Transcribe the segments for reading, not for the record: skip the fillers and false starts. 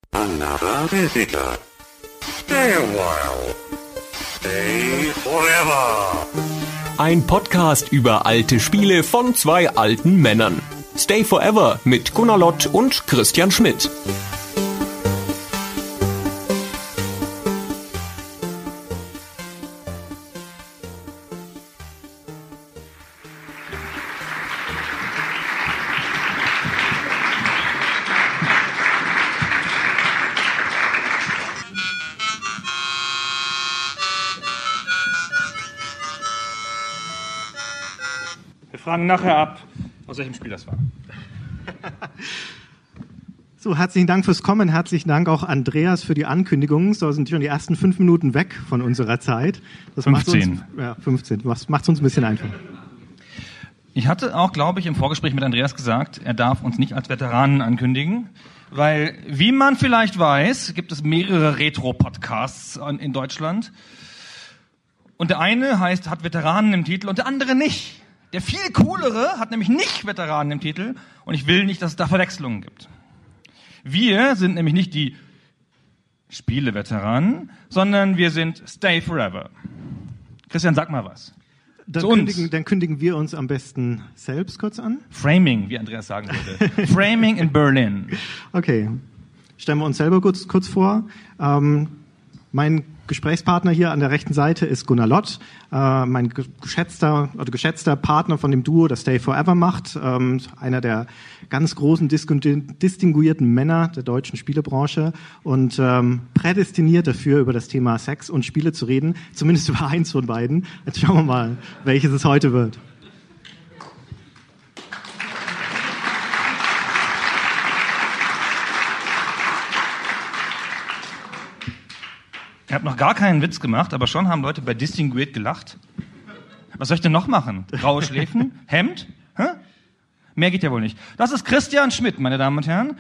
Another visitor. Stay a while. Stay forever. Ein Podcast über alte Spiele von zwei alten Männern. Stay Forever mit Gunnar Lott und Christian Schmidt. Wir fragen nachher ab, aus welchem Spiel das war. So, herzlichen Dank fürs Kommen. Herzlichen Dank auch Andreas für die Ankündigung. So sind schon die ersten 5 Minuten weg von unserer Zeit. Das 15. 15. Was macht es uns ein bisschen einfacher? Ich hatte auch, glaube ich, im Vorgespräch mit Andreas gesagt, er darf uns nicht als Veteranen ankündigen, weil, wie man vielleicht weiß, gibt es mehrere Retro-Podcasts in Deutschland. Und der eine hat Veteranen im Titel und der andere nicht. Der viel coolere hat nämlich nicht Veteranen im Titel und ich will nicht, dass es da Verwechslungen gibt. Wir sind nämlich nicht die Spiele-Veteranen, sondern wir sind Stay Forever. Christian, sag mal was. Dann kündigen wir uns am besten selbst kurz an. Framing, wie Andreas sagen würde. Framing in Berlin. Okay, stellen wir uns selber kurz vor. Mein Gesprächspartner hier an der rechten Seite ist Gunnar Lott, mein geschätzter Partner von dem Duo, das Stay Forever macht, einer der ganz großen distinguierten Männer der deutschen Spielebranche und prädestiniert dafür, über das Thema Sex und Spiele zu reden, zumindest über eins von beiden. Jetzt schauen wir mal, welches es heute wird. Ich habe noch gar keinen Witz gemacht, aber schon haben Leute bei Distinguiert gelacht. Was soll ich denn noch machen? Graue Schläfen? Hemd? Hä? Mehr geht ja wohl nicht. Das ist Christian Schmidt, meine Damen und Herren.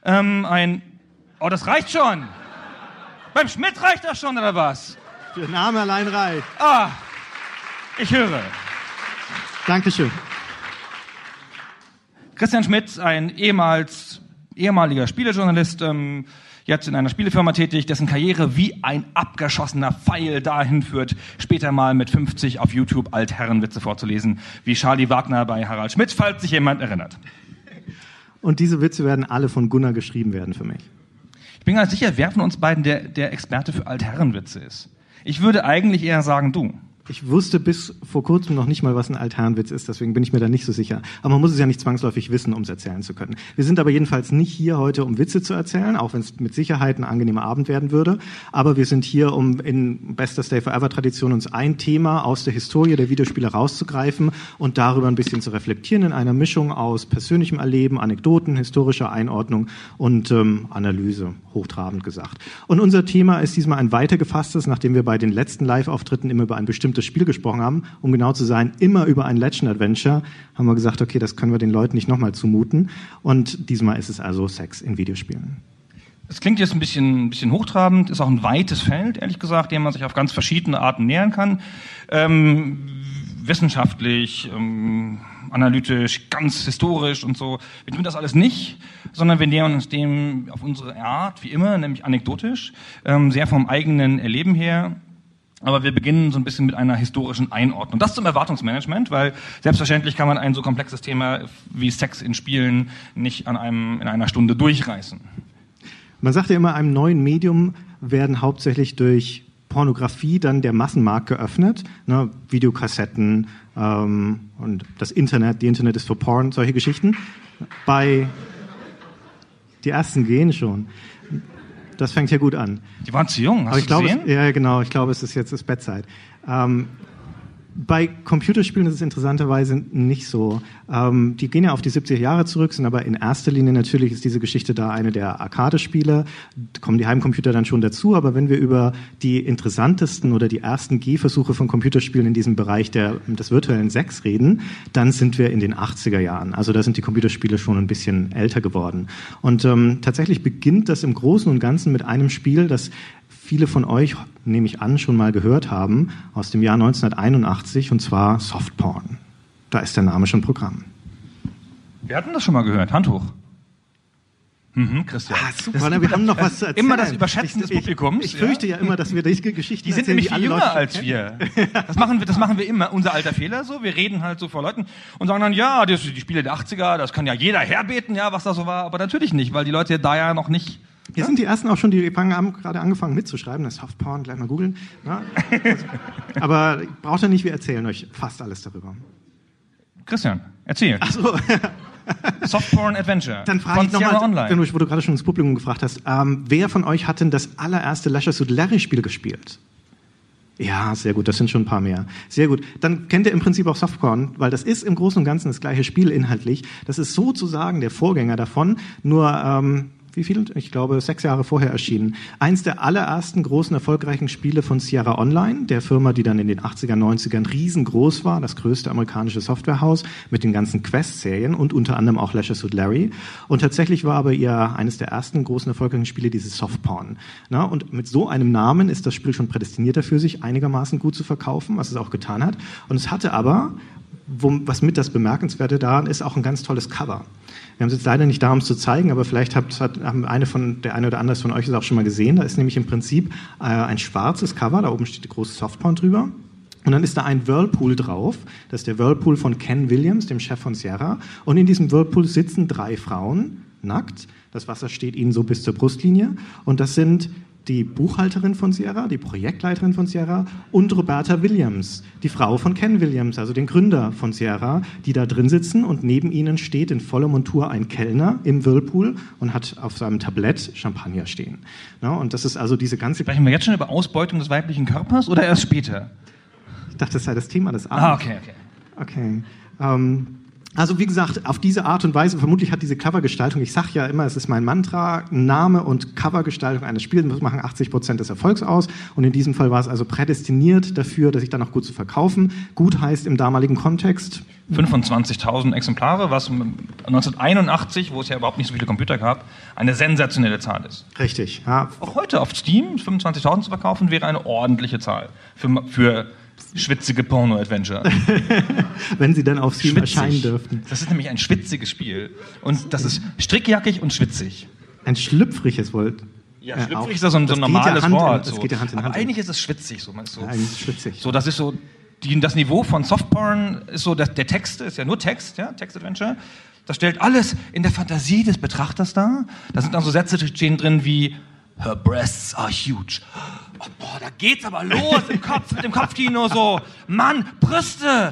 Das reicht schon. Beim Schmidt reicht das schon, oder was? Der Name allein reicht. Ich höre. Dankeschön. Christian Schmidt, ein ehemaliger Spielejournalist, jetzt in einer Spielefirma tätig, dessen Karriere wie ein abgeschossener Pfeil dahin führt, später mal mit 50 auf YouTube Altherrenwitze vorzulesen, wie Charlie Wagner bei Harald Schmidt, falls sich jemand erinnert. Und diese Witze werden alle von Gunnar geschrieben werden für mich. Ich bin ganz sicher, wer von uns beiden der Experte für Altherrenwitze ist. Ich würde eigentlich eher sagen, du. Ich wusste bis vor kurzem noch nicht mal, was ein Altherrenwitz ist, deswegen bin ich mir da nicht so sicher. Aber man muss es ja nicht zwangsläufig wissen, um es erzählen zu können. Wir sind aber jedenfalls nicht hier heute, um Witze zu erzählen, auch wenn es mit Sicherheit ein angenehmer Abend werden würde. Aber wir sind hier, um in bester Stay Forever-Tradition uns ein Thema aus der Historie der Videospiele rauszugreifen und darüber ein bisschen zu reflektieren in einer Mischung aus persönlichem Erleben, Anekdoten, historischer Einordnung und Analyse, hochtrabend gesagt. Und unser Thema ist diesmal ein weitergefasstes, nachdem wir bei den letzten Live-Auftritten immer über ein bestimmtes Spiel gesprochen haben, um genau zu sein, immer über ein Legend-Adventure, haben wir gesagt, okay, das können wir den Leuten nicht nochmal zumuten. Und diesmal ist es also Sex in Videospielen. Es klingt jetzt ein bisschen hochtrabend, ist auch ein weites Feld, ehrlich gesagt, dem man sich auf ganz verschiedene Arten nähern kann. Wissenschaftlich, analytisch, ganz historisch und so. Wir tun das alles nicht, sondern wir nähern uns dem auf unsere Art, wie immer, nämlich anekdotisch, sehr vom eigenen Erleben her. Aber wir beginnen so ein bisschen mit einer historischen Einordnung. Das zum Erwartungsmanagement, weil selbstverständlich kann man ein so komplexes Thema wie Sex in Spielen nicht in einer Stunde durchreißen. Man sagt ja immer, einem neuen Medium werden hauptsächlich durch Pornografie dann der Massenmarkt geöffnet, ne, Videokassetten und das Internet, die Internet ist für Porn, solche Geschichten. Die ersten gehen schon. Das fängt ja gut an. Die waren zu jung, hast du gesehen? Ja, genau. Ich glaube, es ist jetzt Bettzeit. Bei Computerspielen ist es interessanterweise nicht so. Die gehen ja auf die 70er Jahre zurück, sind aber in erster Linie natürlich ist diese Geschichte da eine der Arcade-Spiele. Da kommen die Heimcomputer dann schon dazu, aber wenn wir über die interessantesten oder die ersten Gehversuche von Computerspielen in diesem Bereich des virtuellen Sex reden, dann sind wir in den 80er Jahren. Also da sind die Computerspiele schon ein bisschen älter geworden. Und tatsächlich beginnt das im Großen und Ganzen mit einem Spiel, das viele von euch, nehme ich an, schon mal gehört haben, aus dem Jahr 1981, und zwar Softporn. Da ist der Name schon Programm. Wir hatten das schon mal gehört. Hand hoch. Christian. Super, wir haben noch was zu erzählen. Immer das Überschätzen des Publikums. Ich fürchte ja immer, dass wir die Geschichten Die sind erzählen, nämlich viel jünger Leute als kennen. wir. Das machen wir immer. Unser alter Fehler so. Wir reden halt so vor Leuten und sagen dann, ja, die Spiele der 80er, das kann ja jeder herbeten, ja, was da so war. Aber natürlich nicht, weil die Leute da ja noch nicht... Hier sind die ersten auch schon, die haben gerade angefangen mitzuschreiben. Das Softporn, gleich mal googeln. Ja, also, aber braucht ihr nicht, wir erzählen euch fast alles darüber. Christian, erzähl. Ach so. Softporn Adventure. Dann frage ich Sierra nochmal, Online. wo du gerade schon ins Publikum gefragt hast, wer von euch hat denn das allererste Leisure Suit Larry Spiel gespielt? Ja, sehr gut, das sind schon ein paar mehr. Sehr gut. Dann kennt ihr im Prinzip auch Softporn, weil das ist im Großen und Ganzen das gleiche Spiel inhaltlich. Das ist sozusagen der Vorgänger davon, nur wie viel? Ich glaube, 6 Jahre vorher erschienen. Eins der allerersten großen, erfolgreichen Spiele von Sierra Online, der Firma, die dann in den 80er, 90ern riesengroß war, das größte amerikanische Softwarehaus mit den ganzen Quest-Serien und unter anderem auch Leisure Suit Larry. Und tatsächlich war aber eines der ersten großen, erfolgreichen Spiele dieses Softporn. Na, und mit so einem Namen ist das Spiel schon prädestiniert dafür, sich einigermaßen gut zu verkaufen, was es auch getan hat. Und es hatte aber, was mit das Bemerkenswerte daran ist, auch ein ganz tolles Cover. Wir haben es jetzt leider nicht da, um es zu zeigen, aber vielleicht haben der eine oder andere von euch es auch schon mal gesehen. Da ist nämlich im Prinzip ein schwarzes Cover, da oben steht die große Softporn drüber. Und dann ist da ein Whirlpool drauf. Das ist der Whirlpool von Ken Williams, dem Chef von Sierra. Und in diesem Whirlpool sitzen 3 Frauen, nackt. Das Wasser steht ihnen so bis zur Brustlinie. Und das sind die Buchhalterin von Sierra, die Projektleiterin von Sierra und Roberta Williams, die Frau von Ken Williams, also den Gründer von Sierra, die da drin sitzen und neben ihnen steht in voller Montur ein Kellner im Whirlpool und hat auf seinem Tablett Champagner stehen. Ja, und das ist also diese ganze... Sprechen wir jetzt schon über Ausbeutung des weiblichen Körpers oder erst später? Ich dachte, das sei das Thema des Abends. Okay. Also wie gesagt, auf diese Art und Weise, vermutlich hat diese Covergestaltung, ich sage ja immer, es ist mein Mantra, Name und Covergestaltung eines Spiels machen 80% des Erfolgs aus und in diesem Fall war es also prädestiniert dafür, dass sich dann auch gut zu verkaufen. Gut heißt im damaligen Kontext 25.000 Exemplare, was 1981, wo es ja überhaupt nicht so viele Computer gab, eine sensationelle Zahl ist. Richtig. Ja. Auch heute auf Steam 25.000 zu verkaufen, wäre eine ordentliche Zahl für schwitzige Porno-Adventure. Wenn sie dann auf Steam erscheinen dürften. Das ist nämlich ein schwitziges Spiel. Und das ist strickjackig und schwitzig. Ein schlüpfriges Wort. Ja, schlüpfrig ist ja so ein normales Wort. Das geht ja Hand in Hand. Aber eigentlich ist es schwitzig. So. Ja, eigentlich ist es schwitzig. So, das ist so, das Niveau von Softporn ist so, der Text ist ja nur Text, ja, Text-Adventure. Das stellt alles in der Fantasie des Betrachters dar. Da sind dann so Sätze stehen drin wie Her breasts are huge. Oh, boah, da geht's aber los mit dem Kopfkino so. Mann, Brüste!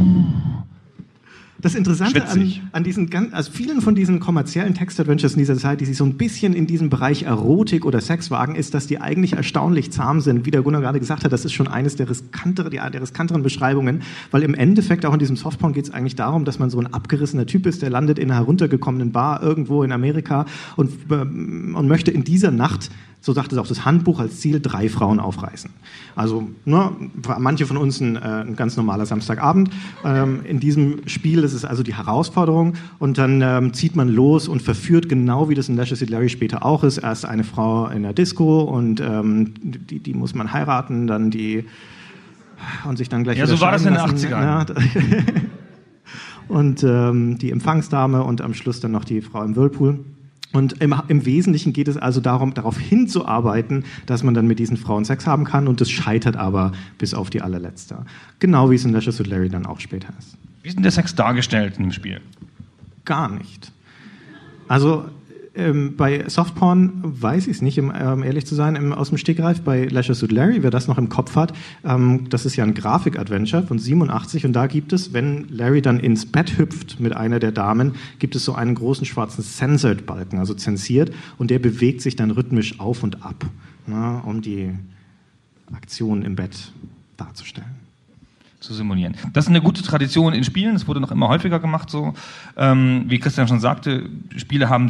Das Interessante an diesen vielen von diesen kommerziellen Text-Adventures in dieser Zeit, die sich so ein bisschen in diesem Bereich Erotik oder Sex wagen, ist, dass die eigentlich erstaunlich zahm sind. Wie der Gunnar gerade gesagt hat, das ist schon eines der riskanteren Beschreibungen, weil im Endeffekt auch in diesem Softporn geht es eigentlich darum, dass man so ein abgerissener Typ ist, der landet in einer heruntergekommenen Bar irgendwo in Amerika und möchte in dieser Nacht, so sagt es auch das Handbuch, als Ziel 3 Frauen aufreißen. Also manche von uns ein ganz normaler Samstagabend. In diesem Spiel ist es also die Herausforderung und dann zieht man los und verführt, genau wie das in Leisure Suit Larry später auch ist, erst eine Frau in der Disco und die muss man heiraten, dann und sich dann gleich wieder scheiden lassen. So war das in den 80ern. Ja, und die Empfangsdame und am Schluss dann noch die Frau im Whirlpool. Und im Wesentlichen geht es also darum, darauf hinzuarbeiten, dass man dann mit diesen Frauen Sex haben kann und das scheitert aber bis auf die allerletzte. Genau wie es in Leisure Suit Larry dann auch später ist. Wie ist denn der Sex dargestellt in dem Spiel? Gar nicht. Also bei Softporn weiß ich es nicht, ehrlich zu sein, aus dem Stegreif. Bei Leisure Suit Larry, wer das noch im Kopf hat, das ist ja ein Grafik-Adventure von 87 und da gibt es, wenn Larry dann ins Bett hüpft mit einer der Damen, gibt es so einen großen schwarzen Censored-Balken, also zensiert, und der bewegt sich dann rhythmisch auf und ab, um die Aktion im Bett darzustellen. Zu simulieren. Das ist eine gute Tradition in Spielen, das wurde noch immer häufiger gemacht so. Wie Christian schon sagte, Spiele haben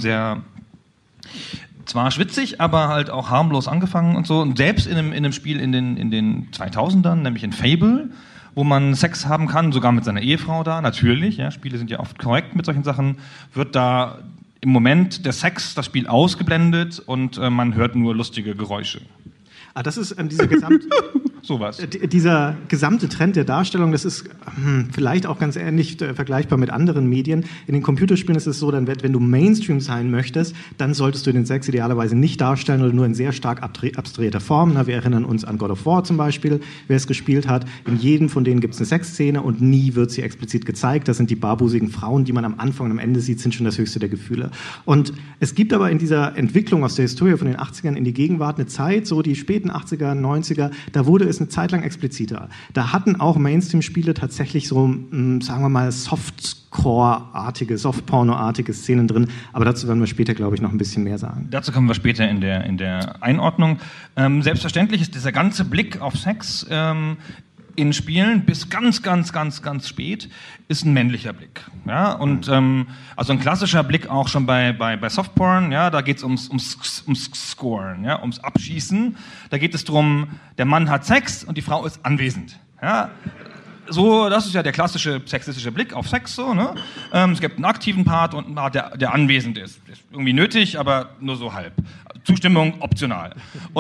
zwar schwitzig, aber halt auch harmlos angefangen und so. Und selbst in einem Spiel in den 2000ern, nämlich in Fable, wo man Sex haben kann, sogar mit seiner Ehefrau da, natürlich, ja, Spiele sind ja oft korrekt mit solchen Sachen, wird da im Moment der Sex, das Spiel ausgeblendet und man hört nur lustige Geräusche. Das ist sowas. Dieser gesamte Trend der Darstellung, das ist vielleicht auch ganz ähnlich vergleichbar mit anderen Medien. In den Computerspielen ist es so, dann, wenn du Mainstream sein möchtest, dann solltest du den Sex idealerweise nicht darstellen oder nur in sehr stark abstrahierter Form. Wir erinnern uns an God of War zum Beispiel, wer es gespielt hat. In jedem von denen gibt es eine Sexszene und nie wird sie explizit gezeigt. Das sind die barbusigen Frauen, die man am Anfang und am Ende sieht, sind schon das höchste der Gefühle. Und es gibt aber in dieser Entwicklung aus der Historie von den 80ern in die Gegenwart eine Zeit, so die späten 80er, 90er, da wurde es eine Zeit lang expliziter. Da hatten auch Mainstream-Spiele tatsächlich so, sagen wir mal, Softcore-artige, Softporno-artige Szenen drin, aber dazu werden wir später, glaube ich, noch ein bisschen mehr sagen. Dazu kommen wir später in der Einordnung. Selbstverständlich ist dieser ganze Blick auf Sex in Spielen bis ganz spät ist ein männlicher Blick. Ja? Und also ein klassischer Blick auch schon bei Softporn, ja? Da geht es ums Scoren, ja? Ums Abschießen. Da geht es darum, der Mann hat Sex und die Frau ist anwesend. Ja? So, das ist ja der klassische sexistische Blick auf Sex. So, ne? Es gibt einen aktiven Part und einen Part, der anwesend ist. Ist irgendwie nötig, aber nur so halb. Zustimmung optional.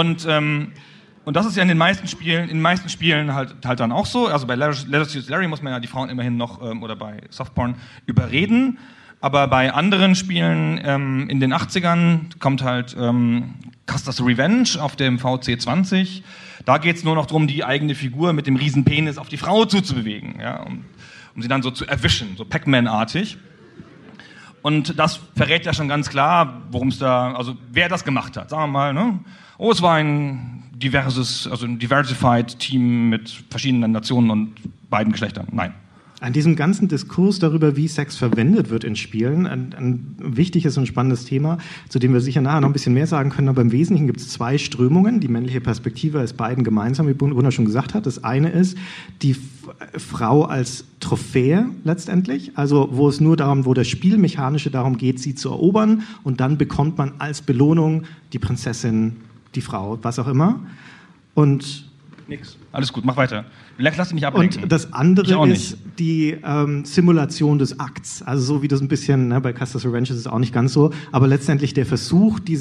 Und das ist ja in den meisten Spielen halt dann auch so. Also bei Leisure Suit Larry muss man ja die Frauen immerhin noch, oder bei Softporn, überreden. Aber bei anderen Spielen in den 80ern kommt halt Custer's Revenge auf dem VC20. Da geht's nur noch darum, die eigene Figur mit dem riesen Penis auf die Frau zuzubewegen, ja, um sie dann so zu erwischen, so Pac-Man-artig. Und das verrät ja schon ganz klar, also wer das gemacht hat. Sagen wir mal, ne? Oh, es war ein diversified Team mit verschiedenen Nationen und beiden Geschlechtern. Nein. An diesem ganzen Diskurs darüber, wie Sex verwendet wird in Spielen, ein wichtiges und spannendes Thema, zu dem wir sicher nachher noch ein bisschen mehr sagen können, aber im Wesentlichen gibt es zwei Strömungen. Die männliche Perspektive ist beiden gemeinsam, wie Gunnar schon gesagt hat. Das eine ist die Frau als Trophäe letztendlich, also wo es nur darum, wo das Spielmechanische darum geht, sie zu erobern und dann bekommt man als Belohnung die Prinzessin, die Frau, was auch immer. Und nix. Alles gut, mach weiter. Lass dich nicht ablenken. Und das andere ist die Simulation des Akts. Also so wie das ein bisschen, ne, bei Custer's Revenge ist es auch nicht ganz so, aber letztendlich der Versuch, den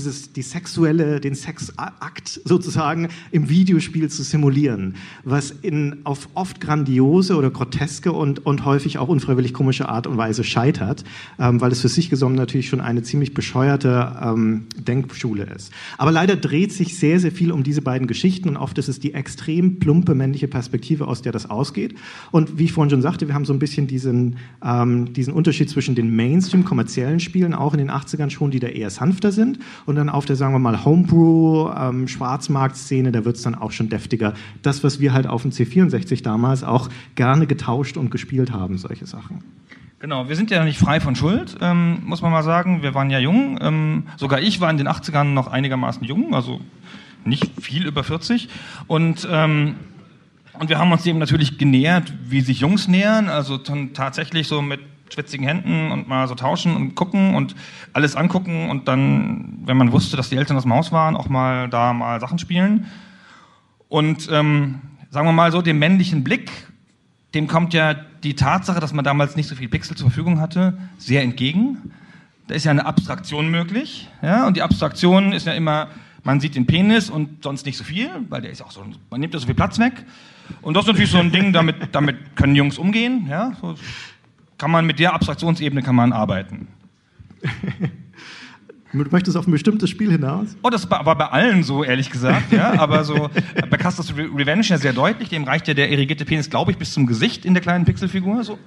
Sexakt sozusagen im Videospiel zu simulieren, was auf oft grandiose oder groteske und häufig auch unfreiwillig komische Art und Weise scheitert, weil es für sich genommen natürlich schon eine ziemlich bescheuerte Denkschule ist. Aber leider dreht sich sehr, sehr viel um diese beiden Geschichten und oft ist es die extrem plumpe männliche Perspektive, aus der das ausgeht. Und wie ich vorhin schon sagte, wir haben so ein bisschen diesen Unterschied zwischen den Mainstream-kommerziellen Spielen, auch in den 80ern schon, die da eher sanfter sind, und dann auf der, sagen wir mal, Homebrew, Schwarzmarkt-Szene, da wird es dann auch schon deftiger. Das, was wir halt auf dem C64 damals auch gerne getauscht und gespielt haben, solche Sachen. Genau, wir sind ja nicht frei von Schuld, muss man mal sagen. Wir waren ja jung. Sogar ich war in den 80ern noch einigermaßen jung, also nicht viel über 40. Und wir haben uns dem natürlich genähert, wie sich Jungs nähern, also tatsächlich so mit schwitzigen Händen und mal so tauschen und gucken und alles angucken und dann, wenn man wusste, dass die Eltern aus dem Haus waren, auch mal Sachen spielen. Und sagen wir mal so, dem männlichen Blick, dem kommt ja die Tatsache, dass man damals nicht so viel Pixel zur Verfügung hatte, sehr entgegen. Da ist ja eine Abstraktion möglich, ja, und die Abstraktion ist ja immer, man sieht den Penis und sonst nicht so viel, weil der ist auch so, man nimmt ja so viel Platz weg. Und das ist natürlich so ein Ding, damit können Jungs umgehen, ja, so mit der Abstraktionsebene kann man arbeiten. Du möchtest auf ein bestimmtes Spiel hinaus? Oh, das war bei allen so, ehrlich gesagt, ja, aber so bei Custer's Revenge ja sehr deutlich, dem reicht ja der erigierte Penis, glaube ich, bis zum Gesicht in der kleinen Pixelfigur, so.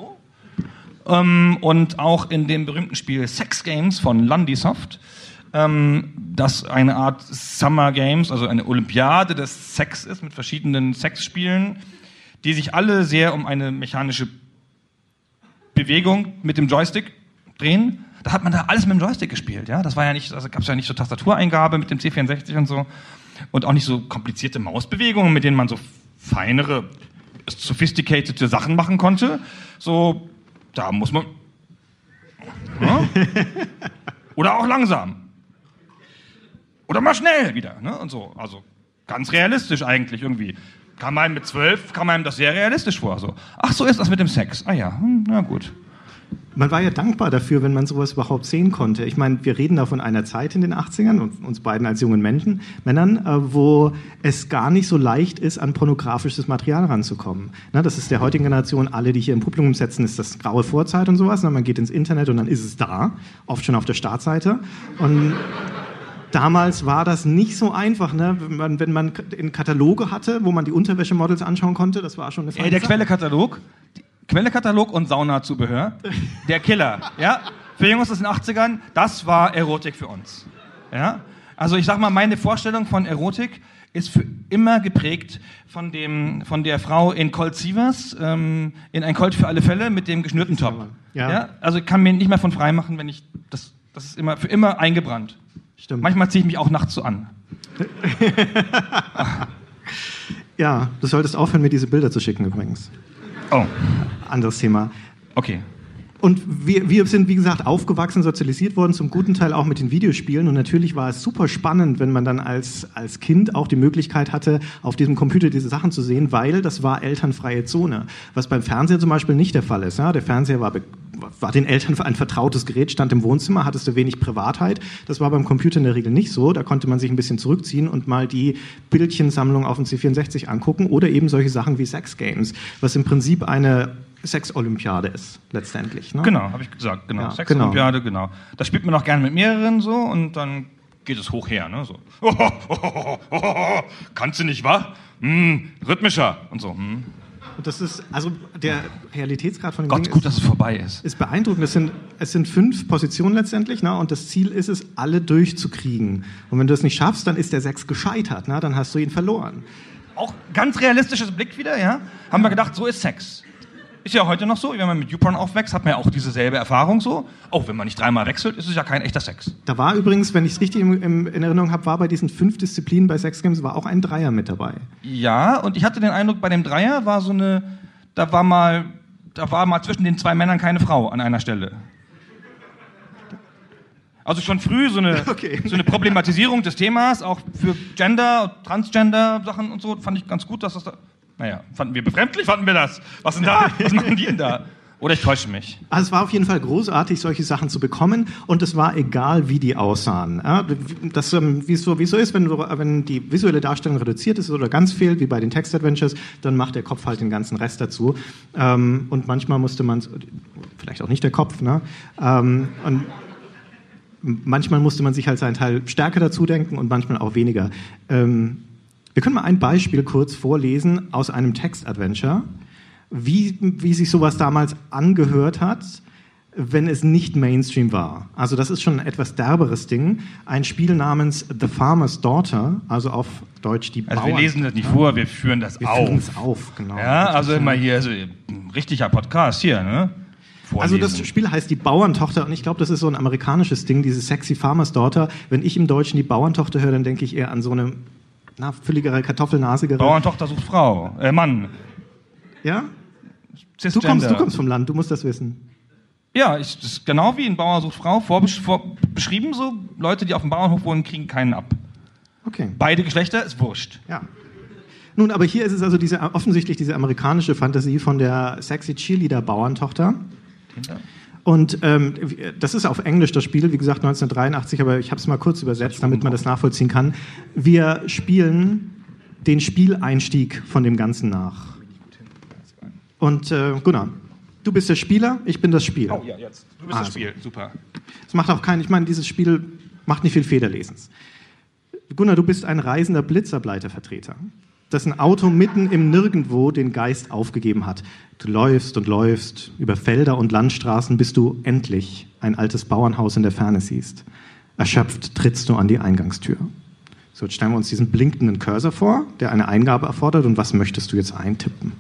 Und auch in dem berühmten Spiel Sex Games von Lundysoft, das eine Art Summer Games, also eine Olympiade des Sex ist, mit verschiedenen Sexspielen, die sich alle sehr um eine mechanische Bewegung mit dem Joystick drehen. Da hat man da alles mit dem Joystick gespielt, ja. Das war ja nicht, also gab es ja nicht so Tastatureingabe mit dem C64 und so. Und auch nicht so komplizierte Mausbewegungen, mit denen man so feinere, sophisticated Sachen machen konnte. So, da muss man. Ja? Oder auch langsam. Oder mal schnell wieder, ne? Und so. Also ganz realistisch eigentlich irgendwie. Mit 12 kam einem das sehr realistisch vor. So. Ach, so ist das mit dem Sex. Ah ja, na gut. Man war ja dankbar dafür, wenn man sowas überhaupt sehen konnte. Ich meine, wir reden da von einer Zeit in den 80ern und uns beiden als jungen Männern, wo es gar nicht so leicht ist, an pornografisches Material ranzukommen. Das ist der heutigen Generation, alle, die hier im Publikum sitzen, ist das graue Vorzeit und sowas. Man geht ins Internet und dann ist es da, oft schon auf der Startseite. Und damals war das nicht so einfach, ne? Wenn man in Kataloge hatte, wo man die Unterwäschemodels anschauen konnte, das war schon eine Frage. Der Quellekatalog und Saunazubehör, der Killer, ja? Für Jungs aus den 80ern, das war Erotik für uns, ja? Also ich sag mal, meine Vorstellung von Erotik ist für immer geprägt von der Frau in Colt Sievers, in Ein Colt für alle Fälle mit dem geschnürten Top. Ja? Also ich kann mir nicht mehr von frei machen, wenn ich, das ist immer, für immer eingebrannt. Stimmt. Manchmal ziehe ich mich auch nachts so an. Ja, du solltest aufhören, mir diese Bilder zu schicken übrigens. Oh. Anderes Thema. Okay. Und wir sind, wie gesagt, aufgewachsen, sozialisiert worden, zum guten Teil auch mit den Videospielen. Und natürlich war es super spannend, wenn man dann als Kind auch die Möglichkeit hatte, auf diesem Computer diese Sachen zu sehen, weil das war elternfreie Zone. Was beim Fernseher zum Beispiel nicht der Fall ist. Ja? Der Fernseher war den Eltern ein vertrautes Gerät, stand im Wohnzimmer, hattest du wenig Privatheit. Das war beim Computer in der Regel nicht so. Da konnte man sich ein bisschen zurückziehen und mal die Bildchensammlung auf dem C64 angucken oder eben solche Sachen wie Sex Games, was im Prinzip eine Sex-Olympiade ist, letztendlich. Ne? Genau, habe ich gesagt, genau. Ja, Sex-Olympiade, genau. Da spielt man auch gerne mit mehreren so und dann geht es hoch her, ne? So. Kannst du nicht, wa? Rhythmischer und so. Und das ist, also der Realitätsgrad von dem Gott, Ding gut, dass es vorbei ist. Ist beeindruckend. Es sind 5 Positionen letztendlich, ne? Und das Ziel ist es, alle durchzukriegen. Und wenn du das nicht schaffst, dann ist der Sex gescheitert, ne? Dann hast du ihn verloren. Auch ganz realistisches Blick wieder, ja? Haben wir gedacht, so ist Sex. Ist ja heute noch so, wenn man mit YouPorn aufwächst, hat man ja auch dieselbe Erfahrung so. Auch wenn man nicht 3-mal wechselt, ist es ja kein echter Sex. Da war übrigens, wenn ich es richtig in Erinnerung habe, war bei diesen 5 Disziplinen bei Sex Games war auch ein Dreier mit dabei. Ja, und ich hatte den Eindruck, bei dem Dreier war da war mal zwischen den 2 Männern keine Frau an einer Stelle. Also schon früh so eine Problematisierung des Themas, auch für Gender, Transgender-Sachen und so, fand ich ganz gut, dass das da... Naja, fanden wir befremdlich, fanden wir das? Was denn da? Was machen die denn da? Oder ich täusche mich. Also es war auf jeden Fall großartig, solche Sachen zu bekommen und es war egal, wie die aussahen. Ja, das, wie es so ist, wenn die visuelle Darstellung reduziert ist oder ganz fehlt, wie bei den Text-Adventures, dann macht der Kopf halt den ganzen Rest dazu. Und manchmal musste man, vielleicht auch nicht der Kopf, ne? Und manchmal musste man sich halt seinen Teil stärker dazu denken und manchmal auch weniger. Wir können mal ein Beispiel kurz vorlesen aus einem Text-Adventure, wie sich sowas damals angehört hat, wenn es nicht Mainstream war. Also das ist schon ein etwas derberes Ding. Ein Spiel namens The Farmer's Daughter, also auf Deutsch die Bauern. Also wir lesen das nicht vor, wir führen das auf. Wir führen es auf, genau. Ja, also immer hier, also richtiger Podcast hier, ne? Also das Spiel heißt die Bauerntochter und ich glaube, das ist so ein amerikanisches Ding, diese sexy Farmer's Daughter. Wenn ich im Deutschen die Bauerntochter höre, dann denke ich eher an so eine fülligere, kartoffelnasigere. Bauerntochter sucht Frau, Mann. Ja? Du kommst vom Land, du musst das wissen. Ja, das ist genau wie in Bauer sucht Frau beschrieben so. Leute, die auf dem Bauernhof wohnen, kriegen keinen ab. Okay. Beide Geschlechter ist wurscht. Ja. Nun, aber hier ist es also offensichtlich diese amerikanische Fantasie von der sexy Cheerleader-Bauerntochter. Und das ist auf Englisch das Spiel, wie gesagt 1983, aber ich habe es mal kurz übersetzt, damit man das nachvollziehen kann. Wir spielen den Spieleinstieg von dem Ganzen nach. Und Gunnar, du bist der Spieler, ich bin das Spiel. Oh ja, jetzt. Du bist das Spiel, super. Es macht auch ich meine, dieses Spiel macht nicht viel Federlesens. Gunnar, du bist ein reisender Blitzerbleitervertreter, dessen Auto mitten im Nirgendwo den Geist aufgegeben hat. Du läufst und läufst über Felder und Landstraßen, bis du endlich ein altes Bauernhaus in der Ferne siehst. Erschöpft trittst du an die Eingangstür. So, jetzt stellen wir uns diesen blinkenden Cursor vor, der eine Eingabe erfordert. Und was möchtest du jetzt eintippen?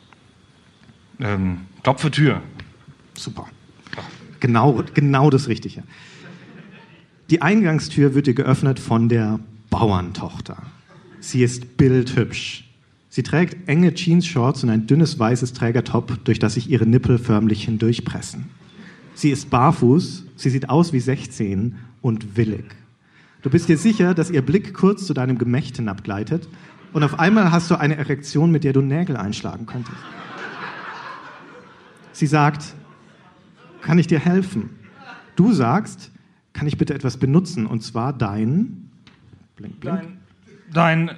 Klopfe Tür. Super. Genau das Richtige. Die Eingangstür wird dir geöffnet von der Bauerntochter. Sie ist bildhübsch. Sie trägt enge Jeans-Shorts und ein dünnes weißes Trägertop, durch das sich ihre Nippel förmlich hindurchpressen. Sie ist barfuß, sie sieht aus wie 16 und willig. Du bist dir sicher, dass ihr Blick kurz zu deinem Gemächt hinabgleitet und auf einmal hast du eine Erektion, mit der du Nägel einschlagen könntest. Sie sagt, Kann ich dir helfen? Du sagst, kann ich bitte etwas benutzen? Und zwar dein... Blink, blink. Dein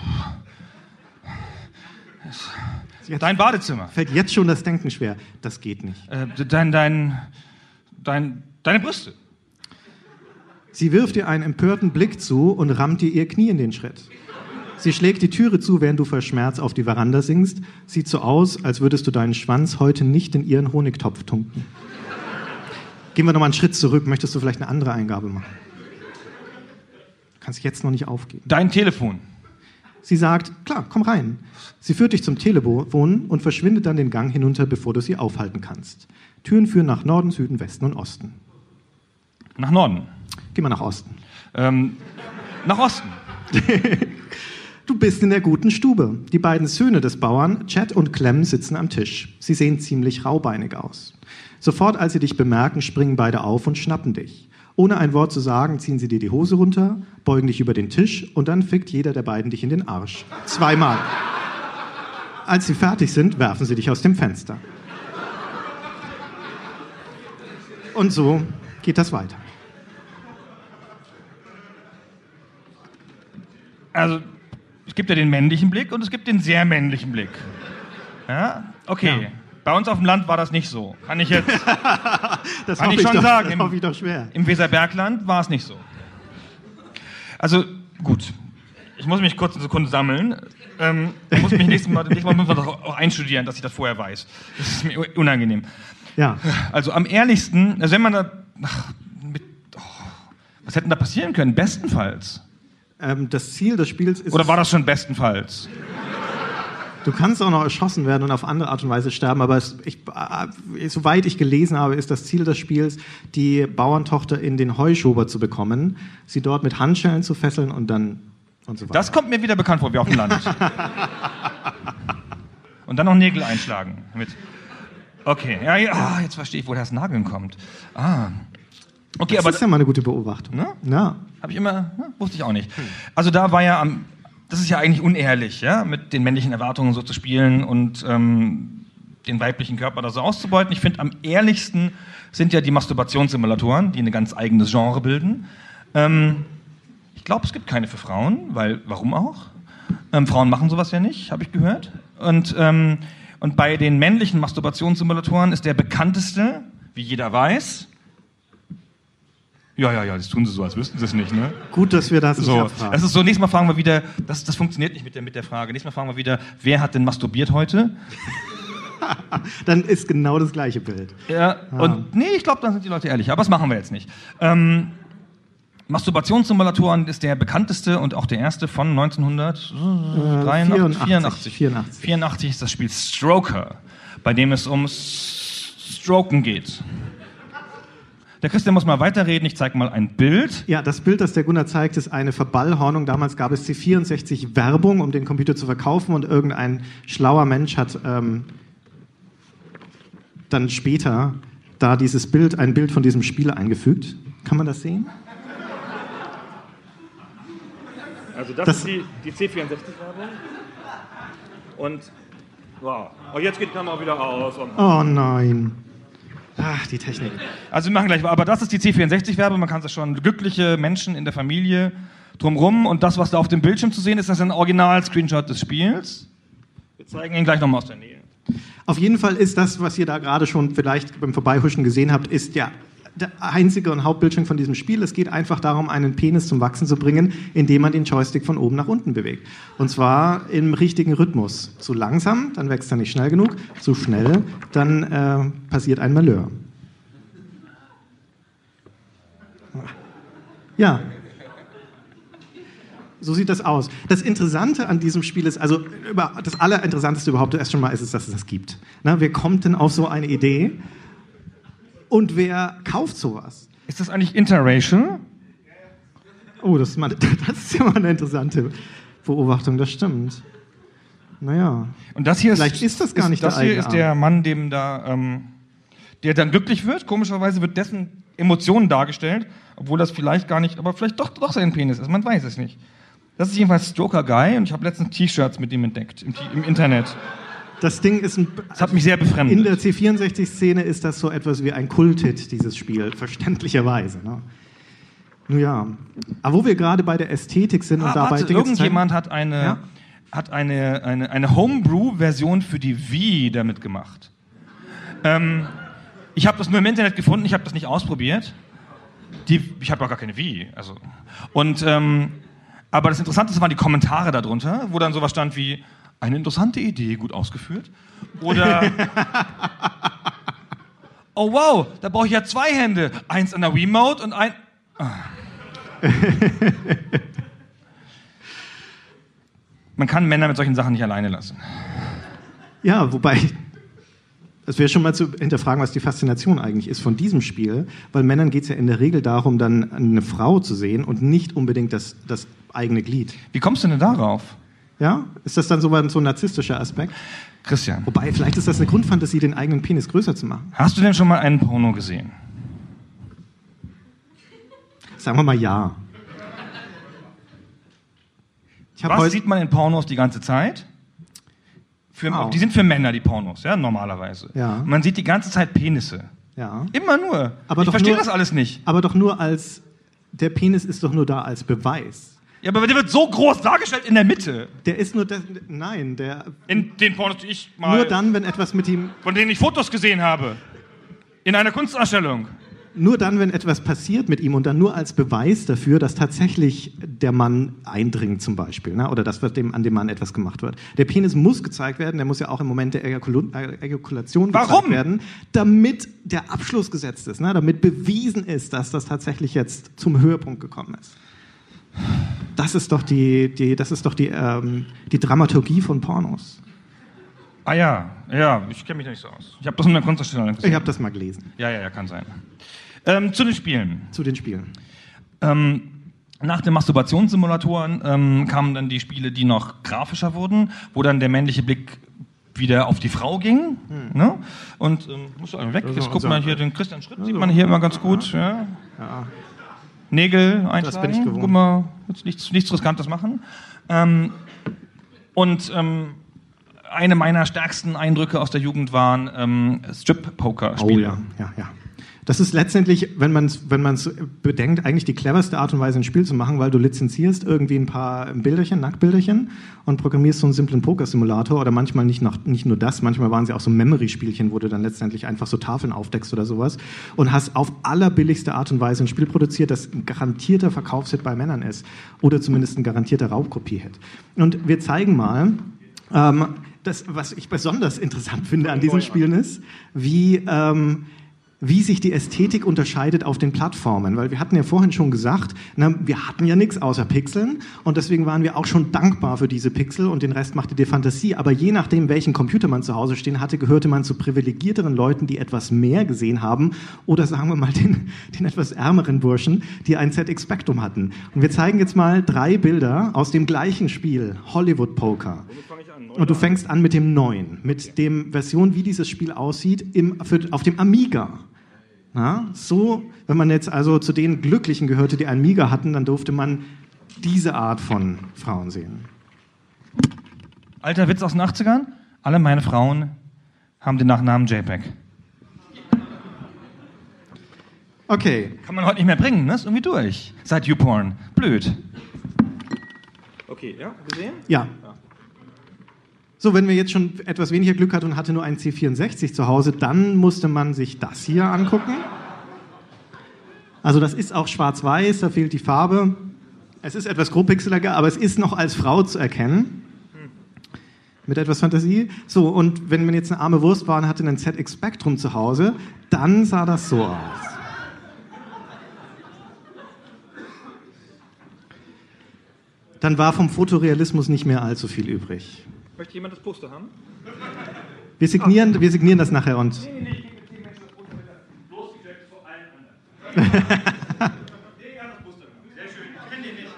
Badezimmer. Fällt jetzt schon das Denken schwer. Das geht nicht. Deine Brüste. Sie wirft dir einen empörten Blick zu und rammt dir ihr Knie in den Schritt. Sie schlägt die Türe zu, während du vor Schmerz auf die Veranda sinkst. Sieht so aus, als würdest du deinen Schwanz heute nicht in ihren Honigtopf tunken. Gehen wir nochmal einen Schritt zurück. Möchtest du vielleicht eine andere Eingabe machen? Kannst jetzt noch nicht aufgeben. Dein Telefon. Sie sagt, klar, komm rein. Sie führt dich zum Telefon und verschwindet dann den Gang hinunter, bevor du sie aufhalten kannst. Türen führen nach Norden, Süden, Westen und Osten. Nach Norden. Geh mal nach Osten. Nach Osten. Du bist in der guten Stube. Die beiden Söhne des Bauern, Chad und Clem, sitzen am Tisch. Sie sehen ziemlich raubeinig aus. Sofort, als sie dich bemerken, springen beide auf und schnappen dich. Ohne ein Wort zu sagen, ziehen sie dir die Hose runter, beugen dich über den Tisch und dann fickt jeder der beiden dich in den Arsch. 2-mal. Als sie fertig sind, werfen sie dich aus dem Fenster. Und so geht das weiter. Also, es gibt ja den männlichen Blick und es gibt den sehr männlichen Blick. Ja? Okay. Ja. Bei uns auf dem Land war das nicht so. Kann ich jetzt das kann ich schon doch, sagen. Das hoffe ich doch schwer. Im Weserbergland war es nicht so. Also, gut. Ich muss mich kurz eine Sekunde sammeln. Ich muss mich nächstes Mal müssen wir doch auch einstudieren, dass ich das vorher weiß. Das ist mir unangenehm. Ja. Also am ehrlichsten, also wenn man da... was hätte denn da passieren können? Bestenfalls. Das Ziel des Spiels ist... Oder war das schon bestenfalls? Du kannst auch noch erschossen werden und auf andere Art und Weise sterben, aber soweit ich gelesen habe, ist das Ziel des Spiels, die Bauerntochter in den Heuschober zu bekommen, sie dort mit Handschellen zu fesseln und dann und so weiter. Das kommt mir wieder bekannt vor, wie auf dem Land. Und dann noch Nägel einschlagen. Okay, ja, jetzt verstehe ich, woher das Nageln kommt. Okay, das ist ja mal eine gute Beobachtung. Ne? Ja. Habe ich immer, wusste ich auch nicht. Also da war ja das ist ja eigentlich unehrlich, ja, mit den männlichen Erwartungen so zu spielen und den weiblichen Körper da so auszubeuten. Ich finde, am ehrlichsten sind ja die Masturbationssimulatoren, die ein ganz eigenes Genre bilden. Ich glaube, es gibt keine für Frauen, weil, warum auch? Frauen machen sowas ja nicht, habe ich gehört. Und bei den männlichen Masturbationssimulatoren ist der bekannteste, wie jeder weiß. Ja, das tun sie so, als wüssten sie es nicht, ne? Gut, dass wir das nicht so abfragen. Das ist so, nächstes Mal fragen wir wieder, das funktioniert nicht mit der Frage, nächstes Mal fragen wir wieder, wer hat denn masturbiert heute? Dann ist genau das gleiche Bild. Ja, und nee, ich glaube, dann sind die Leute ehrlich, aber das machen wir jetzt nicht. Masturbationssimulatoren ist der bekannteste und auch der erste von 1984. 84 ist das Spiel Stroker, bei dem es ums Stroken geht. Der Christian muss mal weiterreden, ich zeige mal ein Bild. Ja, das Bild, das der Gunnar zeigt, ist eine Verballhornung. Damals gab es C64 Werbung, um den Computer zu verkaufen und irgendein schlauer Mensch hat dann später da ein Bild von diesem Spiel eingefügt. Kann man das sehen? Also das ist die C64-Werbung. Und wow. Oh, jetzt geht die Kamera wieder aus. Oh nein. Ach, die Technik. Also wir machen gleich, aber das ist die C64-Werbung, man kann es schon, glückliche Menschen in der Familie drumrum und das, was da auf dem Bildschirm zu sehen ist, das ist ein Original-Screenshot des Spiels. Wir zeigen ihn gleich nochmal aus der Nähe. Auf jeden Fall ist das, was ihr da gerade schon vielleicht beim Vorbeihuschen gesehen habt, ist ja der einzige und Hauptbildschirm von diesem Spiel. Es geht einfach darum, einen Penis zum Wachsen zu bringen, indem man den Joystick von oben nach unten bewegt. Und zwar im richtigen Rhythmus. Zu langsam, dann wächst er nicht schnell genug. Zu schnell, dann passiert ein Malheur. Ja. So sieht das aus. Das Interessante an diesem Spiel ist, also das Allerinteressanteste überhaupt erst schon mal ist es, dass es das gibt. Na, wer kommt denn auf so eine Idee? Und wer kauft sowas? Ist das eigentlich interracial? Oh, das ist ja mal eine interessante Beobachtung, das stimmt. Naja. Und das hier vielleicht ist das gar nicht der Das hier ist der Mann, der dann glücklich wird. Komischerweise wird dessen Emotionen dargestellt, obwohl das vielleicht gar nicht, aber vielleicht doch sein Penis ist, man weiß es nicht. Das ist jedenfalls Stroker Guy und ich habe letztens T-Shirts mit ihm entdeckt im Internet. Das Ding ist Das hat mich sehr befremdet. In der C64-Szene ist das so etwas wie ein Kulthit, dieses Spiel, verständlicherweise. Ne? Nun ja, aber wo wir gerade bei der Ästhetik sind und dabei warte, Dinge irgendjemand hat eine Homebrew-Version für die Wii damit gemacht. Ich habe das nur im Internet gefunden, ich habe das nicht ausprobiert. Ich habe auch gar keine Wii. Also. Und, aber das Interessante waren die Kommentare darunter, wo dann sowas stand wie, eine interessante Idee, gut ausgeführt. Oder, oh wow, da brauche ich ja 2 Hände. Eins an der Wiimote und ein... Man kann Männer mit solchen Sachen nicht alleine lassen. Ja, wobei, es wäre schon mal zu hinterfragen, was die Faszination eigentlich ist von diesem Spiel, weil Männern geht es ja in der Regel darum, dann eine Frau zu sehen und nicht unbedingt das eigene Glied. Wie kommst du denn darauf? Ja? Ist das dann so ein narzisstischer Aspekt? Christian. Wobei, vielleicht ist das eine Grundfantasie, den eigenen Penis größer zu machen. Hast du denn schon mal einen Porno gesehen? Sagen wir mal ja. Was sieht man in Pornos die ganze Zeit? Die sind für Männer, die Pornos, ja, normalerweise. Ja. Man sieht die ganze Zeit Penisse. Ja. Immer nur. Aber ich verstehe das alles nicht. Aber doch nur der Penis ist doch nur da als Beweis. Ja, aber der wird so groß dargestellt in der Mitte. Der ist nur, In den Pornos, die ich mal... Nur dann, wenn etwas mit ihm... Von denen ich Fotos gesehen habe. In einer Kunstausstellung. Nur dann, wenn etwas passiert mit ihm und dann nur als Beweis dafür, dass tatsächlich der Mann eindringt zum Beispiel, ne? Oder dass an dem Mann etwas gemacht wird. Der Penis muss gezeigt werden, der muss ja auch im Moment der Ejakulation gezeigt werden, damit der Abschluss gesetzt ist, ne? Damit bewiesen ist, dass das tatsächlich jetzt zum Höhepunkt gekommen ist. Das ist doch die Dramaturgie von Pornos. Ah ja, ich kenne mich da nicht so aus. Ich habe das in der Kunstausstellung gesehen. Ich habe das mal gelesen. Ja, kann sein. Zu den Spielen. Nach den Masturbationssimulatoren kamen dann die Spiele, die noch grafischer wurden, wo dann der männliche Blick wieder auf die Frau ging. Ne? Und musst du weg, jetzt guck mal hier, den Christian Schritt sieht man hier immer ganz gut. Ja. Nägel einschlagen. Das bin ich gewohnt. Guck mal, jetzt nichts Riskantes machen. Eine meiner stärksten Eindrücke aus der Jugend waren Strip-Poker-Spiele. Oh ja. Das ist letztendlich, wenn man es bedenkt, eigentlich die cleverste Art und Weise, ein Spiel zu machen, weil du lizenzierst irgendwie ein paar Nacktbilderchen und programmierst so einen simplen Pokersimulator oder manchmal nicht nur das, manchmal waren sie auch so Memory-Spielchen, wo du dann letztendlich einfach so Tafeln aufdeckst oder sowas und hast auf allerbilligste Art und Weise ein Spiel produziert, das ein garantierter Verkaufshit bei Männern ist oder zumindest ein garantierter Raubkopie-Hit. Und wir zeigen mal, das, was ich besonders interessant finde an diesen Spielen ist, wie sich die Ästhetik unterscheidet auf den Plattformen. Weil wir hatten ja vorhin schon gesagt, wir hatten ja nichts außer Pixeln und deswegen waren wir auch schon dankbar für diese Pixel und den Rest machte die Fantasie. Aber je nachdem, welchen Computer man zu Hause stehen hatte, gehörte man zu privilegierteren Leuten, die etwas mehr gesehen haben oder sagen wir mal den etwas ärmeren Burschen, die ein ZX Spectrum hatten. Und wir zeigen jetzt mal 3 Bilder aus dem gleichen Spiel, Hollywood Poker. Und du fängst an mit dem neuen, mit dem Version, wie dieses Spiel aussieht, auf dem Amiga. Na, so, wenn man jetzt also zu den Glücklichen gehörte, die einen Amiga hatten, dann durfte man diese Art von Frauen sehen. Alter Witz aus den 80ern? Alle meine Frauen haben den Nachnamen JPEG. Okay. Kann man heute nicht mehr bringen, ne? Ist irgendwie durch. Seit YouPorn. Blöd. Okay, ja, gesehen? Ja. So, wenn wir jetzt schon etwas weniger Glück hatten und hatte nur einen C64 zu Hause, dann musste man sich das hier angucken. Also das ist auch schwarz-weiß, da fehlt die Farbe. Es ist etwas grobpixeliger, aber es ist noch als Frau zu erkennen. Mit etwas Fantasie. So, und wenn man jetzt eine arme Wurst war und hatte einen ZX Spectrum zu Hause, dann sah das so aus. Dann war vom Fotorealismus nicht mehr allzu viel übrig. Möchte jemand das Poster haben? Wir signieren das nachher und... Nee, ich gebe Menschen das Poster mit. Bloß die Jacks vor allen anderen. Nee, ja, das Poster. Sehr schön. Ich kenne den nicht.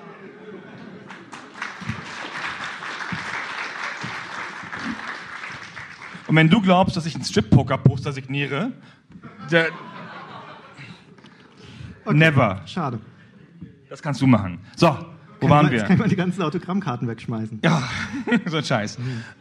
Und wenn du glaubst, dass ich ein Strip-Poker-Poster signiere, never. Schade. Das kannst du machen. So, wo waren wir? Jetzt kann man die ganzen Autogrammkarten wegschmeißen. Ja, so ein Scheiß.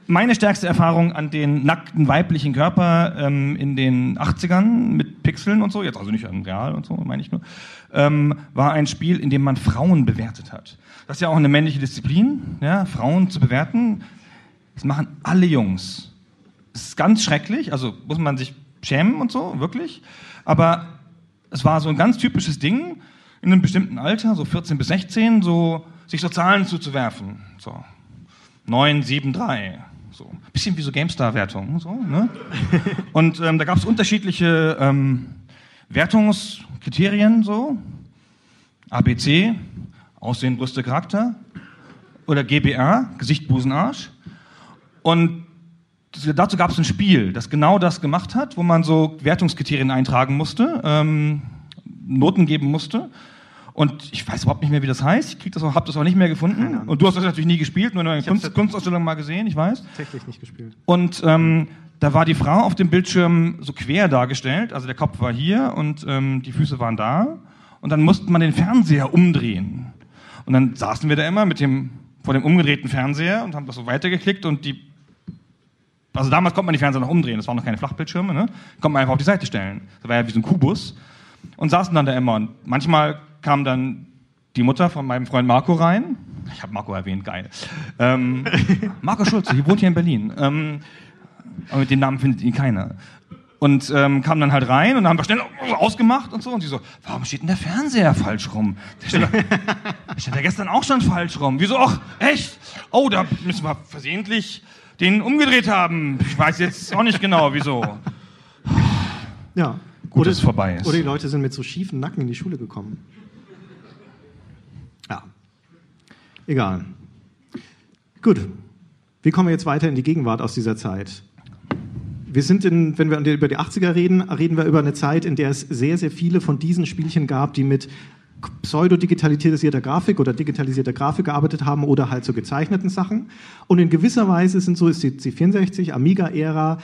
meine stärkste Erfahrung an den nackten weiblichen Körper in den 80ern mit Pixeln und so, jetzt also nicht an Real und so, meine ich nur, war ein Spiel, in dem man Frauen bewertet hat. Das ist ja auch eine männliche Disziplin, ja, Frauen zu bewerten. Das machen alle Jungs. Das ist ganz schrecklich, also muss man sich schämen und so, wirklich. Aber es war so ein ganz typisches Ding, in einem bestimmten Alter, so 14 bis 16, so sich so Zahlen zuzuwerfen. So 9, 7, 3. So. Bisschen wie so GameStar-Wertungen. So, ne? Und da gab es unterschiedliche Wertungskriterien, so ABC, Aussehen, Brüste, Charakter, oder GBR, Gesicht, Busen, Arsch. Und dazu gab es ein Spiel, das genau das gemacht hat, wo man so Wertungskriterien eintragen musste, Noten geben musste. Und ich weiß überhaupt nicht mehr, wie das heißt. Ich habe das auch nicht mehr gefunden. Und du hast das natürlich nie gespielt, nur in einer Kunstausstellung mal gesehen, ich weiß. Tatsächlich nicht gespielt. Und da war die Frau auf dem Bildschirm so quer dargestellt. Also der Kopf war hier und die Füße waren da. Und dann musste man den Fernseher umdrehen. Und dann saßen wir da immer vor dem umgedrehten Fernseher und haben das so weitergeklickt und also damals konnte man die Fernseher noch umdrehen, das waren noch keine Flachbildschirme, ne? Konnte man einfach auf die Seite stellen. Das war ja wie so ein Kubus. Und saßen dann da immer. Und manchmal kam dann die Mutter von meinem Freund Marco rein. Ich habe Marco erwähnt, geil. Marco Schulze, hier wohnt hier in Berlin. Aber mit dem Namen findet ihn keiner. Und kam dann halt rein und dann haben wir schnell ausgemacht und so. Und sie so, warum steht denn der Fernseher falsch rum? Der steht ja gestern auch schon falsch rum. Wieso? Ach, echt? Oh, da müssen wir versehentlich den umgedreht haben. Ich weiß jetzt auch nicht genau, wieso. Ja. Gut, dass es vorbei ist. Oder die Leute sind mit so schiefen Nacken in die Schule gekommen. Ja. Egal. Gut. Wie kommen wir jetzt weiter in die Gegenwart aus dieser Zeit? Wir sind wenn wir über die 80er reden wir über eine Zeit, in der es sehr, sehr viele von diesen Spielchen gab, die mit pseudo-digitalisierter Grafik oder digitalisierter Grafik gearbeitet haben oder halt so gezeichneten Sachen. Und in gewisser Weise ist die C64, Amiga- Ära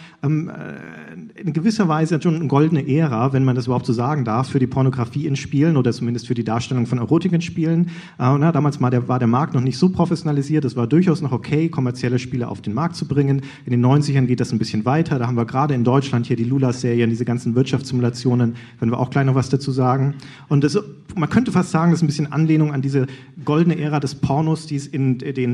in gewisser Weise schon eine goldene Ära, wenn man das überhaupt so sagen darf, für die Pornografie in Spielen oder zumindest für die Darstellung von Erotik in Spielen. Damals war der Markt noch nicht so professionalisiert, es war durchaus noch okay, kommerzielle Spiele auf den Markt zu bringen. In den 90ern geht das ein bisschen weiter, da haben wir gerade in Deutschland hier die Lula-Serien, diese ganzen Wirtschaftssimulationen, werden wir auch gleich noch was dazu sagen. Und man könnte fast sagen, das ist ein bisschen Anlehnung an diese goldene Ära des Pornos, die es bei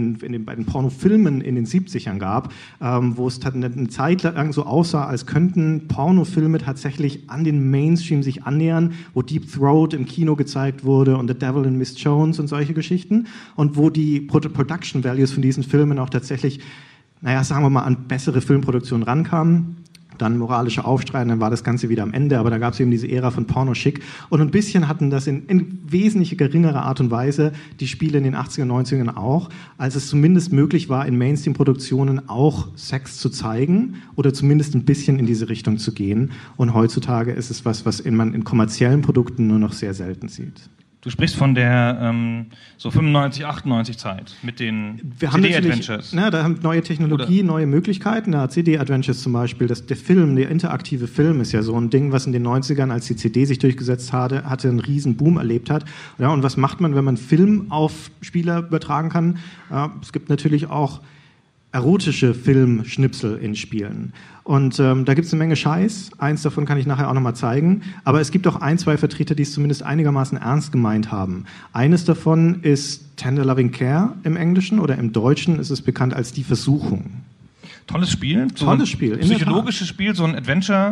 den Pornofilmen in den 70ern gab, wo es eine Zeit lang so aussah, als könnten Pornofilme tatsächlich an den Mainstream sich annähern, wo Deep Throat im Kino gezeigt wurde und The Devil and Miss Jones und solche Geschichten und wo die Production Values von diesen Filmen auch tatsächlich, sagen wir mal, an bessere Filmproduktionen rankamen. Dann moralische Aufschrei, dann war das Ganze wieder am Ende, aber da gab es eben diese Ära von Porno-Schick und ein bisschen hatten das in wesentlich geringerer Art und Weise die Spiele in den 80er, 90ern auch, als es zumindest möglich war, in Mainstream-Produktionen auch Sex zu zeigen oder zumindest ein bisschen in diese Richtung zu gehen und heutzutage ist es was man in kommerziellen Produkten nur noch sehr selten sieht. Du sprichst von der so 95, 98 Zeit mit den CD-Adventures. Da haben neue Technologie, neue Möglichkeiten. CD-Adventures zum Beispiel, der interaktive Film ist ja so ein Ding, was in den 90ern, als die CD sich durchgesetzt hatte, einen riesen Boom erlebt hat. Ja, und was macht man, wenn man Film auf Spieler übertragen kann? Es gibt natürlich auch erotische Filmschnipsel in Spielen. Und da gibt es eine Menge Scheiß. Eins davon kann ich nachher auch nochmal zeigen. Aber es gibt auch ein, zwei Vertreter, die es zumindest einigermaßen ernst gemeint haben. Eines davon ist Tender Loving Care im Englischen oder im Deutschen ist es bekannt als Die Versuchung. Tolles Spiel. Tolles Spiel. Psychologisches Spiel, so ein Adventure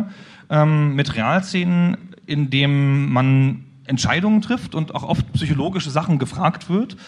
mit Realszenen, in dem man Entscheidungen trifft und auch oft psychologische Sachen gefragt wird.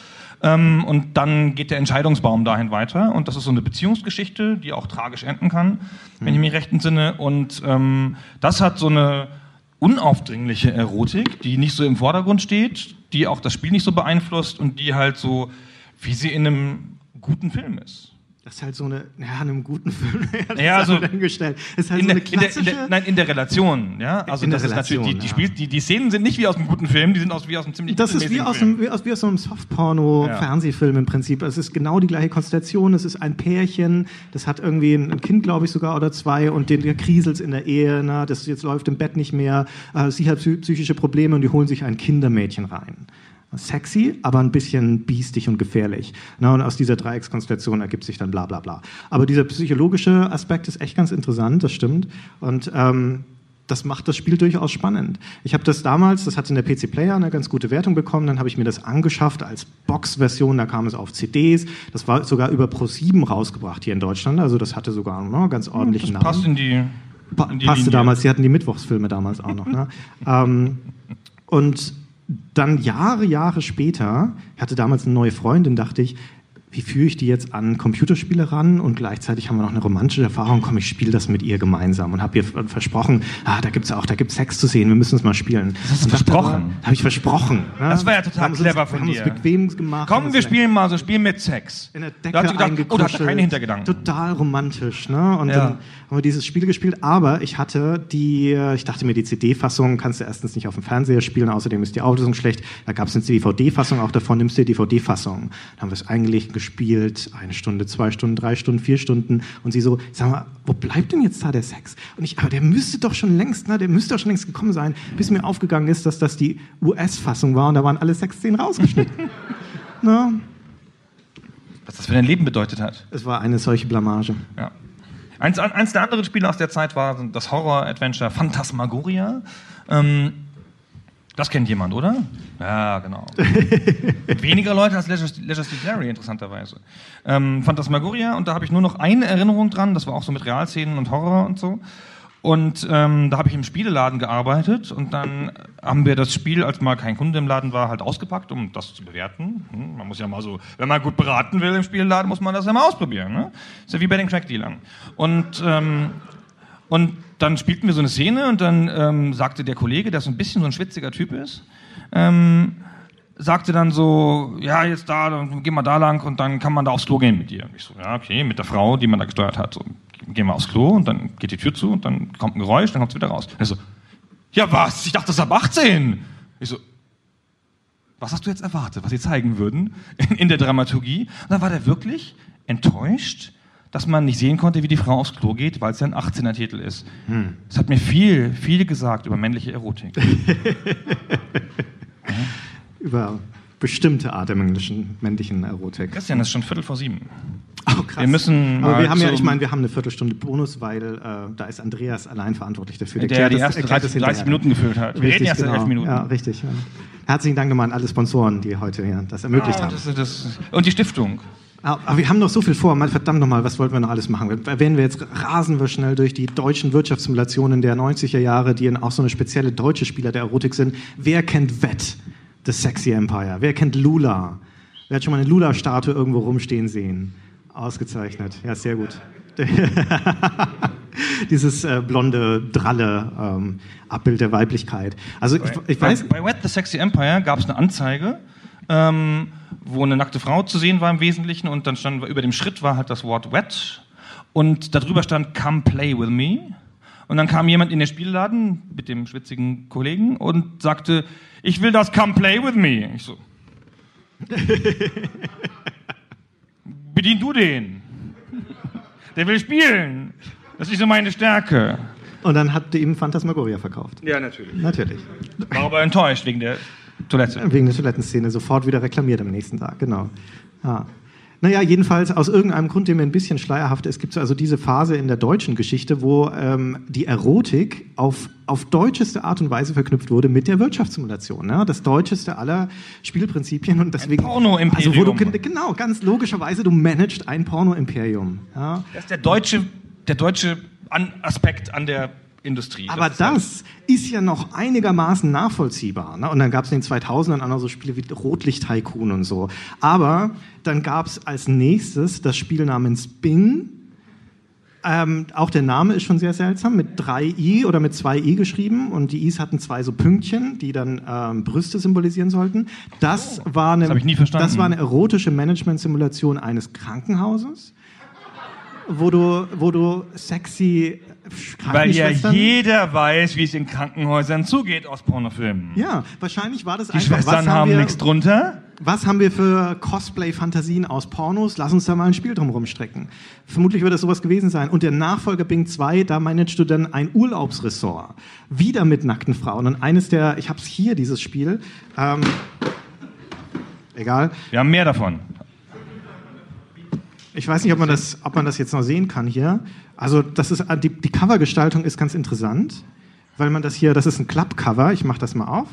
Und dann geht der Entscheidungsbaum dahin weiter. Und das ist so eine Beziehungsgeschichte, die auch tragisch enden kann, wenn ich mich recht entsinne. Und das hat so eine unaufdringliche Erotik, die nicht so im Vordergrund steht, die auch das Spiel nicht so beeinflusst und die halt so, wie sie in einem guten Film ist. Das ist halt so eine, einem guten Film. Also hingestellt. Das ist halt so eine klassische... in der Relation, ja. Also in das der ist Relation, natürlich, die Szenen sind nicht wie aus einem guten Film, die sind wie aus einem ziemlich Das ist wie aus so einem Softporno-Fernsehfilm im Prinzip. Es ist genau die gleiche Konstellation. Es ist ein Pärchen, das hat irgendwie ein Kind, glaube ich, sogar oder zwei und der kriselt in der Ehe, das jetzt läuft im Bett nicht mehr. Sie hat psychische Probleme und die holen sich ein Kindermädchen rein. Sexy, aber ein bisschen biestig und gefährlich. Na, und aus dieser Dreieckskonstellation ergibt sich dann bla bla bla. Aber dieser psychologische Aspekt ist echt ganz interessant, das stimmt. Und das macht das Spiel durchaus spannend. Ich habe das damals, das hat in der PC Player eine ganz gute Wertung bekommen, dann habe ich mir das angeschafft als Box-Version, da kam es auf CDs, das war sogar über Pro7 rausgebracht hier in Deutschland, also das hatte sogar einen ganz ordentlichen Namen. Passt in die passte Linie. Damals, sie hatten die Mittwochsfilme damals auch noch. Ne? Und dann Jahre später, ich hatte damals eine neue Freundin, dachte ich, wie führe ich die jetzt an Computerspiele ran und gleichzeitig haben wir noch eine romantische Erfahrung, komm, ich spiele das mit ihr gemeinsam und habe ihr versprochen, da gibt's Sex zu sehen, wir müssen es mal spielen. Das hast du versprochen? Habe ich versprochen. Ja? Das war ja total clever von dir. Wir haben uns bequem gemacht. Komm, wir spielen mal so ein Spiel mit Sex. In der Decke da hat sie gedacht, da hat er keine Hintergedanken. Total romantisch, ne? Und dann haben wir dieses Spiel gespielt, aber ich dachte mir, die CD-Fassung kannst du erstens nicht auf dem Fernseher spielen, außerdem ist die Auflösung schlecht. Da gab es eine DVD-Fassung auch davon, nimmst du die DVD-Fassung. Dann haben wir es eingelegt, gespielt, 1 Stunde, 2 Stunden, 3 Stunden, 4 Stunden und sie so, sag mal, wo bleibt denn jetzt da der Sex? Und ich, aber der müsste doch schon längst gekommen sein, bis mir aufgegangen ist, dass das die US-Fassung war und da waren alle Sexszenen rausgeschnitten. Na? Was das für dein Leben bedeutet hat. Es war eine solche Blamage. Ja. Eins der anderen Spiele aus der Zeit war das Horror-Adventure Phantasmagoria. Das kennt jemand, oder? Ja, genau. Weniger Leute als Leisure Suit Larry, interessanterweise. Phantasmagoria, und da habe ich nur noch eine Erinnerung dran, das war auch so mit Realszenen und Horror und so. Und da habe ich im Spieleladen gearbeitet und dann haben wir das Spiel, als mal kein Kunde im Laden war, halt ausgepackt, um das zu bewerten. Man muss ja mal so, wenn man gut beraten will im Spieleladen, muss man das ja mal ausprobieren. Ne? Ist ja wie bei den Crack-Dealern. Und dann spielten wir so eine Szene und dann sagte der Kollege, der so ein bisschen so ein schwitziger Typ ist, sagte dann so, ja, jetzt da, dann gehen wir da lang und dann kann man da aufs Klo gehen mit dir. Und ich so, ja, okay, mit der Frau, die man da gesteuert hat. So, gehen wir aufs Klo und dann geht die Tür zu und dann kommt ein Geräusch, dann kommt es wieder raus. Und er so, ja was? Ich dachte, das ist ab 18. Ich so, was hast du jetzt erwartet, was sie zeigen würden in der Dramaturgie? Und dann war der wirklich enttäuscht, dass man nicht sehen konnte, wie die Frau aufs Klo geht, weil es ja ein 18er-Titel ist. Das hat mir viel gesagt über männliche Erotik. Über bestimmte Art der männlichen Erotik. Christian, das ist schon 6:45. Oh, krass. Wir müssen aber wir haben ja, ich meine, wir haben eine Viertelstunde Bonus, weil da ist Andreas allein verantwortlich dafür. Der die ersten 30 Minuten gefüllt hat. Wir reden erst seit 11 Minuten. Ja, richtig. Ja. Herzlichen Dank nochmal an alle Sponsoren, die heute das ermöglicht haben. Und die Stiftung. Aber wir haben noch so viel vor. Verdammt nochmal, was wollten wir noch alles machen? Rasen wir schnell durch die deutschen Wirtschaftssimulationen der 90er Jahre, die auch so eine spezielle deutsche Spieler der Erotik sind. Wer kennt Wett, das Sexy Empire? Wer kennt Lula? Wer hat schon mal eine Lula-Statue irgendwo rumstehen sehen? Ausgezeichnet. Ja, sehr gut. Dieses blonde, dralle Abbild der Weiblichkeit. Also ich weiß... Bei Wett, the Sexy Empire gab es eine Anzeige, wo eine nackte Frau zu sehen war im Wesentlichen und dann stand über dem Schritt war halt das Wort Wet und darüber stand Come play with me und dann kam jemand in den Spielladen mit dem schwitzigen Kollegen und sagte, ich will das Come play with me. Ich so, bedien du den. Der will spielen. Das ist so meine Stärke. Und dann hat ihm Phantasmagoria verkauft. Ja, natürlich. Natürlich. War aber enttäuscht wegen der Toilette. Wegen der Toilettenszene. Sofort wieder reklamiert am nächsten Tag, genau. Ja. Naja, jedenfalls aus irgendeinem Grund, der mir ein bisschen schleierhaft ist, gibt es also diese Phase in der deutschen Geschichte, wo die Erotik auf deutscheste Art und Weise verknüpft wurde mit der Wirtschaftssimulation. Ne? Das deutscheste aller Spielprinzipien und deswegen... Ein Porno-Imperium. Also, genau, ganz logischerweise, du managst ein Porno-Imperium. Ja? Das ist der deutsche Aspekt an der Industrie. Aber das ist ja noch einigermaßen nachvollziehbar. Ne? Und dann gab es in den 2000ern auch noch so Spiele wie Rotlicht-Tycoon und so. Aber dann gab es als nächstes das Spiel namens Bing. Auch der Name ist schon sehr seltsam, mit 3 I oder mit 2 I geschrieben. Und die Is hatten 2 so Pünktchen, die dann Brüste symbolisieren sollten. Das habe ich nie verstanden. Das war eine erotische Management-Simulation eines Krankenhauses, wo du sexy weil ja jeder weiß, wie es in Krankenhäusern zugeht aus Pornofilmen. Ja, wahrscheinlich war das die einfach... Die Schwestern haben nichts drunter. Was haben wir für Cosplay-Fantasien aus Pornos? Lass uns da mal ein Spiel drum rumstrecken. Vermutlich wird das sowas gewesen sein. Und der Nachfolger Bing 2, da managst du dann ein Urlaubsressort. Wieder mit nackten Frauen. Und ich hab's hier, dieses Spiel. egal. Wir haben mehr davon. Ich weiß nicht, ob man das jetzt noch sehen kann hier. Also das ist die Covergestaltung ist ganz interessant, weil man das ist ein Klappcover. Ich mache das mal auf.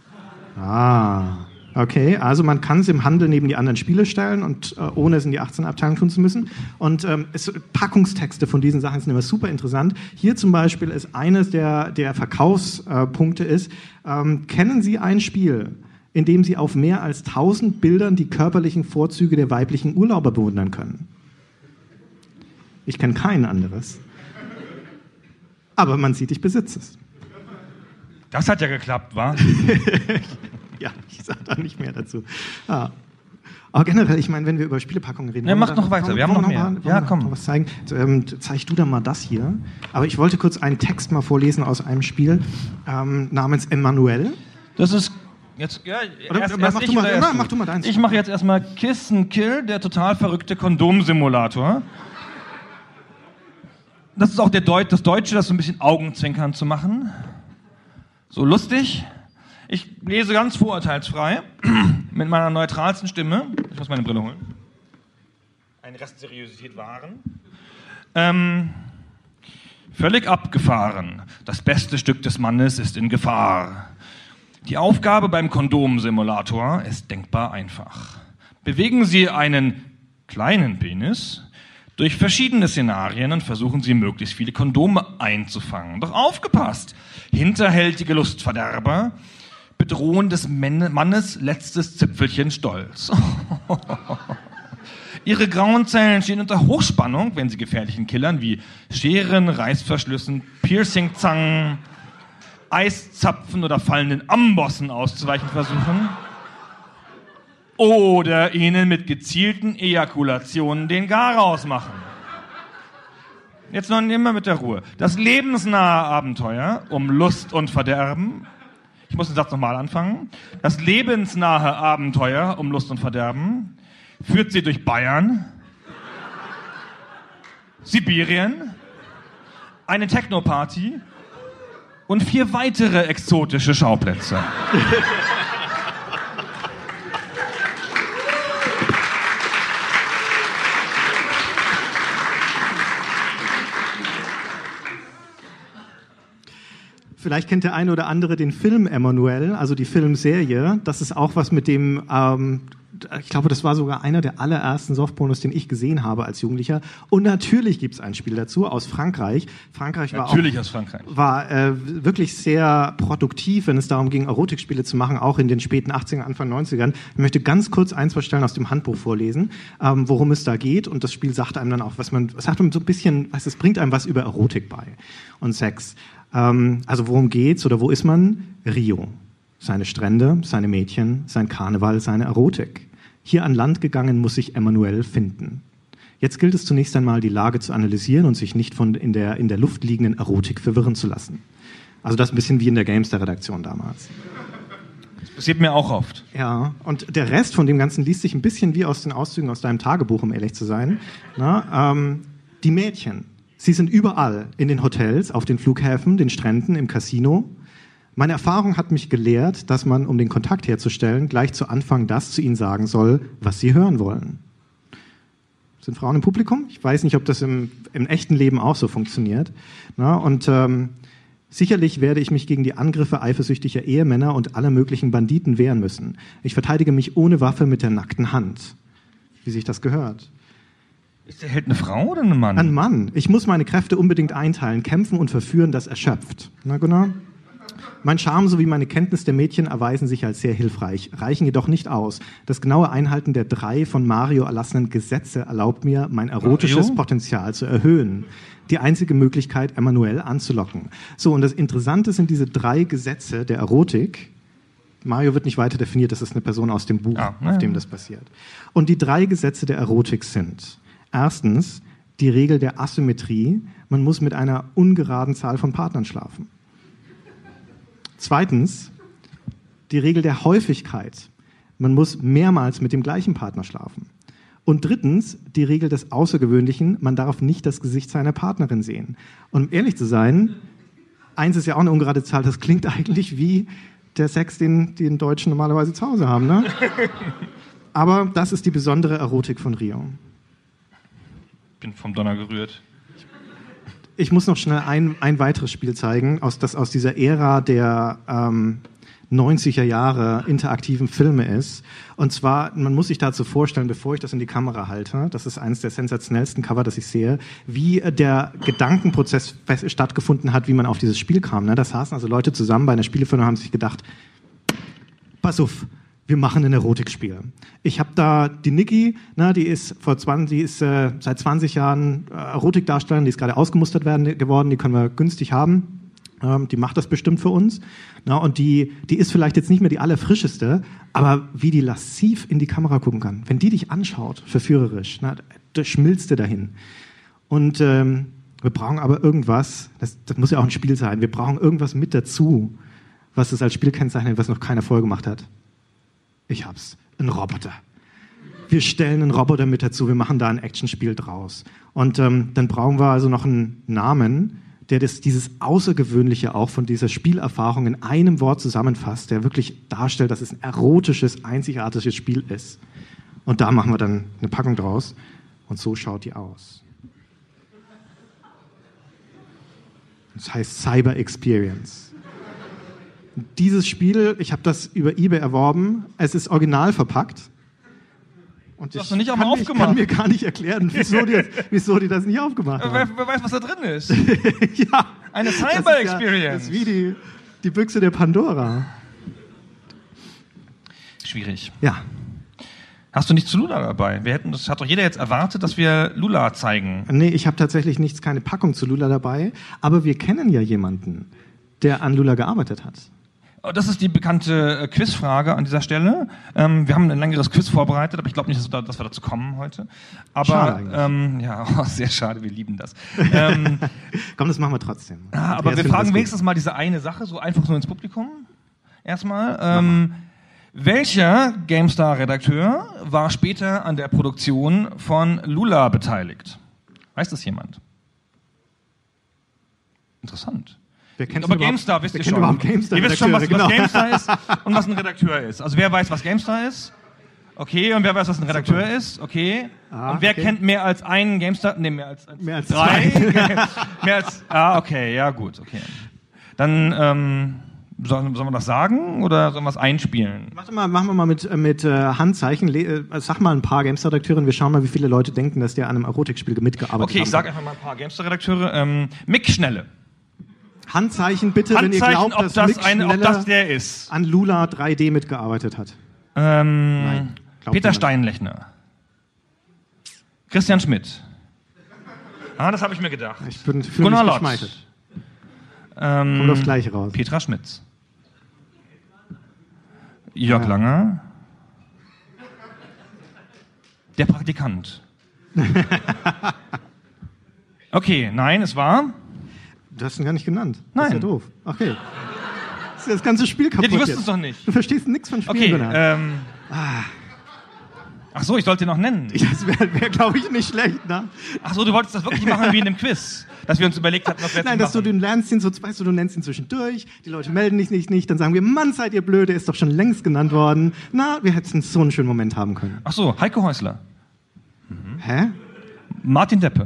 Okay, also man kann es im Handel neben die anderen Spiele stellen und ohne es in die 18 Abteilung tun zu müssen. Und Packungstexte von diesen Sachen sind immer super interessant. Hier zum Beispiel ist eines der Verkaufspunkte ist, kennen Sie ein Spiel, in dem Sie auf mehr als 1000 Bildern die körperlichen Vorzüge der weiblichen Urlauber bewundern können? Ich kenne kein anderes. Aber man sieht, ich besitze es. Das hat ja geklappt, wa? Ja, ich sage da nicht mehr dazu. Aber generell, ich meine, wenn wir über Spielepackungen reden... Ja, mach noch weiter, wir haben noch mehr. Ja, komm. Noch was zeigen. Zeig du dann mal das hier. Aber ich wollte kurz einen Text mal vorlesen aus einem Spiel namens Emmanuel. Das ist... Jetzt, ja, mach du mal deins. Ich mache jetzt erstmal Kiss and Kill, der total verrückte Kondomsimulator. Das ist auch das Deutsche, das so ein bisschen Augenzwinkern zu machen. So lustig. Ich lese ganz vorurteilsfrei, mit meiner neutralsten Stimme. Ich muss meine Brille holen. Eine Restseriosität wahren. Völlig abgefahren. Das beste Stück des Mannes ist in Gefahr. Die Aufgabe beim Kondomsimulator ist denkbar einfach. Bewegen Sie einen kleinen Penis durch verschiedene Szenarien und versuchen Sie, möglichst viele Kondome einzufangen. Doch aufgepasst! Hinterhältige Lustverderber bedrohen des Mannes letztes Zipfelchen Stolz. Ihre grauen Zellen stehen unter Hochspannung, wenn sie gefährlichen Killern wie Scheren, Reißverschlüssen, Piercingzangen, Eiszapfen oder fallenden Ambossen auszuweichen versuchen. Oder ihnen mit gezielten Ejakulationen den Garaus machen. Jetzt noch immer mit der Ruhe. Das lebensnahe Abenteuer um Lust und Verderben. Ich muss den Satz nochmal anfangen. Das lebensnahe Abenteuer um Lust und Verderben führt sie durch Bayern, Sibirien, eine Techno-Party und 4 weitere exotische Schauplätze. Vielleicht kennt der eine oder andere den Film Emmanuel, also die Filmserie. Das ist auch was mit dem, ich glaube, das war sogar einer der allerersten Softpornos, den ich gesehen habe als Jugendlicher. Und natürlich gibt es ein Spiel dazu aus Frankreich. Frankreich war wirklich sehr produktiv, wenn es darum ging, Erotikspiele zu machen, auch in den späten 80ern, Anfang 90ern. Ich möchte ganz kurz 2 Stellen aus dem Handbuch vorlesen, worum es da geht. Und das Spiel sagt einem dann auch, es sagt einem so ein bisschen, es bringt einem was über Erotik bei und Sex. Also worum geht's oder wo ist man? Rio. Seine Strände, seine Mädchen, sein Karneval, seine Erotik. Hier an Land gegangen muss sich Emmanuel finden. Jetzt gilt es zunächst einmal, die Lage zu analysieren und sich nicht von in der Luft liegenden Erotik verwirren zu lassen. Also das ein bisschen wie in der Gamester-Redaktion damals. Das passiert mir auch oft. Ja, und der Rest von dem Ganzen liest sich ein bisschen wie aus den Auszügen aus deinem Tagebuch, um ehrlich zu sein. Die Mädchen. Sie sind überall, in den Hotels, auf den Flughäfen, den Stränden, im Casino. Meine Erfahrung hat mich gelehrt, dass man, um den Kontakt herzustellen, gleich zu Anfang das zu ihnen sagen soll, was sie hören wollen. Sind Frauen im Publikum? Ich weiß nicht, ob das im echten Leben auch so funktioniert. Sicherlich werde ich mich gegen die Angriffe eifersüchtiger Ehemänner und aller möglichen Banditen wehren müssen. Ich verteidige mich ohne Waffe mit der nackten Hand. Wie sich das gehört. Ist der Held eine Frau oder ein Mann? Ein Mann. Ich muss meine Kräfte unbedingt einteilen. Kämpfen und verführen, das erschöpft. Na genau. Mein Charme sowie meine Kenntnis der Mädchen erweisen sich als sehr hilfreich, reichen jedoch nicht aus. Das genaue Einhalten der 3 von Mario erlassenen Gesetze erlaubt mir, mein erotisches Potenzial zu erhöhen. Die einzige Möglichkeit, Emmanuel anzulocken. So, und das Interessante sind diese 3 Gesetze der Erotik. Mario wird nicht weiter definiert, das ist eine Person aus dem Buch, auf dem das passiert. Und die 3 Gesetze der Erotik sind: Erstens, die Regel der Asymmetrie. Man muss mit einer ungeraden Zahl von Partnern schlafen. Zweitens, die Regel der Häufigkeit. Man muss mehrmals mit dem gleichen Partner schlafen. Und drittens, die Regel des Außergewöhnlichen. Man darf nicht das Gesicht seiner Partnerin sehen. Und um ehrlich zu sein, 1 ist ja auch eine ungerade Zahl. Das klingt eigentlich wie der Sex, den Deutschen normalerweise zu Hause haben, ne? aber das ist die besondere Erotik von Rio. Bin vom Donner gerührt. Ich muss noch schnell ein weiteres Spiel zeigen, das aus dieser Ära der 90er Jahre interaktiven Filme ist. Und zwar, man muss sich dazu vorstellen, bevor ich das in die Kamera halte, das ist eines der sensationellsten Cover, das ich sehe, wie der Gedankenprozess stattgefunden hat, wie man auf dieses Spiel kam. Da saßen also Leute zusammen bei einer Spielefirma und haben sich gedacht, pass auf, wir machen ein Erotikspiel. Ich habe da die Niki, die ist seit 20 Jahren Erotikdarstellerin, die ist gerade ausgemustert geworden, die können wir günstig haben. Die macht das bestimmt für uns. Und die ist vielleicht jetzt nicht mehr die allerfrischeste, aber wie die lassiv in die Kamera gucken kann, wenn die dich anschaut, verführerisch, da schmilzt du dahin. Und wir brauchen aber irgendwas, das muss ja auch ein Spiel sein, wir brauchen irgendwas mit dazu, was es als Spiel kennzeichnet, was noch keiner vorher gemacht hat. Ich hab's. Ein Roboter. Wir stellen einen Roboter mit dazu, wir machen da ein Actionspiel draus. Und dann brauchen wir also noch einen Namen, der dieses Außergewöhnliche auch von dieser Spielerfahrung in einem Wort zusammenfasst, der wirklich darstellt, dass es ein erotisches, einzigartiges Spiel ist. Und da machen wir dann eine Packung draus. Und so schaut die aus. Das heißt Cyber Experience. Dieses Spiel, ich habe das über eBay erworben, es ist original verpackt. Und das hast du nicht auch mal aufgemacht? Ich kann mir gar nicht erklären, wieso die das nicht aufgemacht haben. Wer weiß, was da drin ist? Ja. Eine Cyber-Experience. Das ist wie die Büchse der Pandora. Schwierig. Ja. Hast du nicht zu Lula dabei? Das hat doch jeder jetzt erwartet, dass wir Lula zeigen. Nee, ich habe tatsächlich keine Packung zu Lula dabei. Aber wir kennen ja jemanden, der an Lula gearbeitet hat. Das ist die bekannte Quizfrage an dieser Stelle. Wir haben ein längeres Quiz vorbereitet, aber ich glaube nicht, dass wir dazu kommen heute. Aber schade sehr schade, wir lieben das. Komm, das machen wir trotzdem. Aber wir fragen wenigstens mal diese eine Sache, so einfach so ins Publikum. Erstmal. Welcher GameStar-Redakteur war später an der Produktion von Lula beteiligt? Weiß das jemand? Interessant. Aber GameStar wisst ihr schon. Ihr wisst schon, was GameStar ist und was ein Redakteur ist. Also wer weiß, was GameStar ist? Okay. Und wer weiß, was ein Redakteur ist? Okay. Und wer kennt mehr als einen GameStar? Nee, mehr als drei. Okay. Ja, gut. Okay. Dann sollen wir das sagen oder sollen wir es einspielen? Machen wir mal mit Handzeichen. Sag mal ein paar GameStar-Redakteure. Wir schauen mal, wie viele Leute denken, dass der an einem Erotikspiel mitgearbeitet hat. Okay, ich sag einfach mal ein paar GameStar-Redakteure. Mick Schnelle. Handzeichen bitte, wenn ihr glaubt, dass Mick Schnelle der ist. An Lula 3D mitgearbeitet hat. Nein, Peter Steinlechner. Christian Schmidt. Das habe ich mir gedacht. Ich fühle mich geschmeichelt. Kommt aufs Gleiche raus. Petra Schmitz. Jörg Langer. Der Praktikant. Okay, nein, es war... Du hast ihn gar nicht genannt. Nein. Das ist ja doof. Okay. Das ist das ganze Spiel kaputt. Ja, die wüssten es doch nicht. Du verstehst nichts von Spielen. Okay, Ach so, ich sollte ihn noch nennen. Das wäre glaube ich, nicht schlecht, ne? Ach so, du wolltest das wirklich machen wie in dem Quiz? Dass wir uns überlegt hatten, was wir jetzt Nein, dass du lernst ihn so, weißt du nennst ihn zwischendurch, die Leute melden dich nicht, dann sagen wir, Mann, seid ihr blöde, ist doch schon längst genannt worden. Na, wir hätten so einen schönen Moment haben können. Ach so, Heiko Häusler. Hä? Martin Deppe.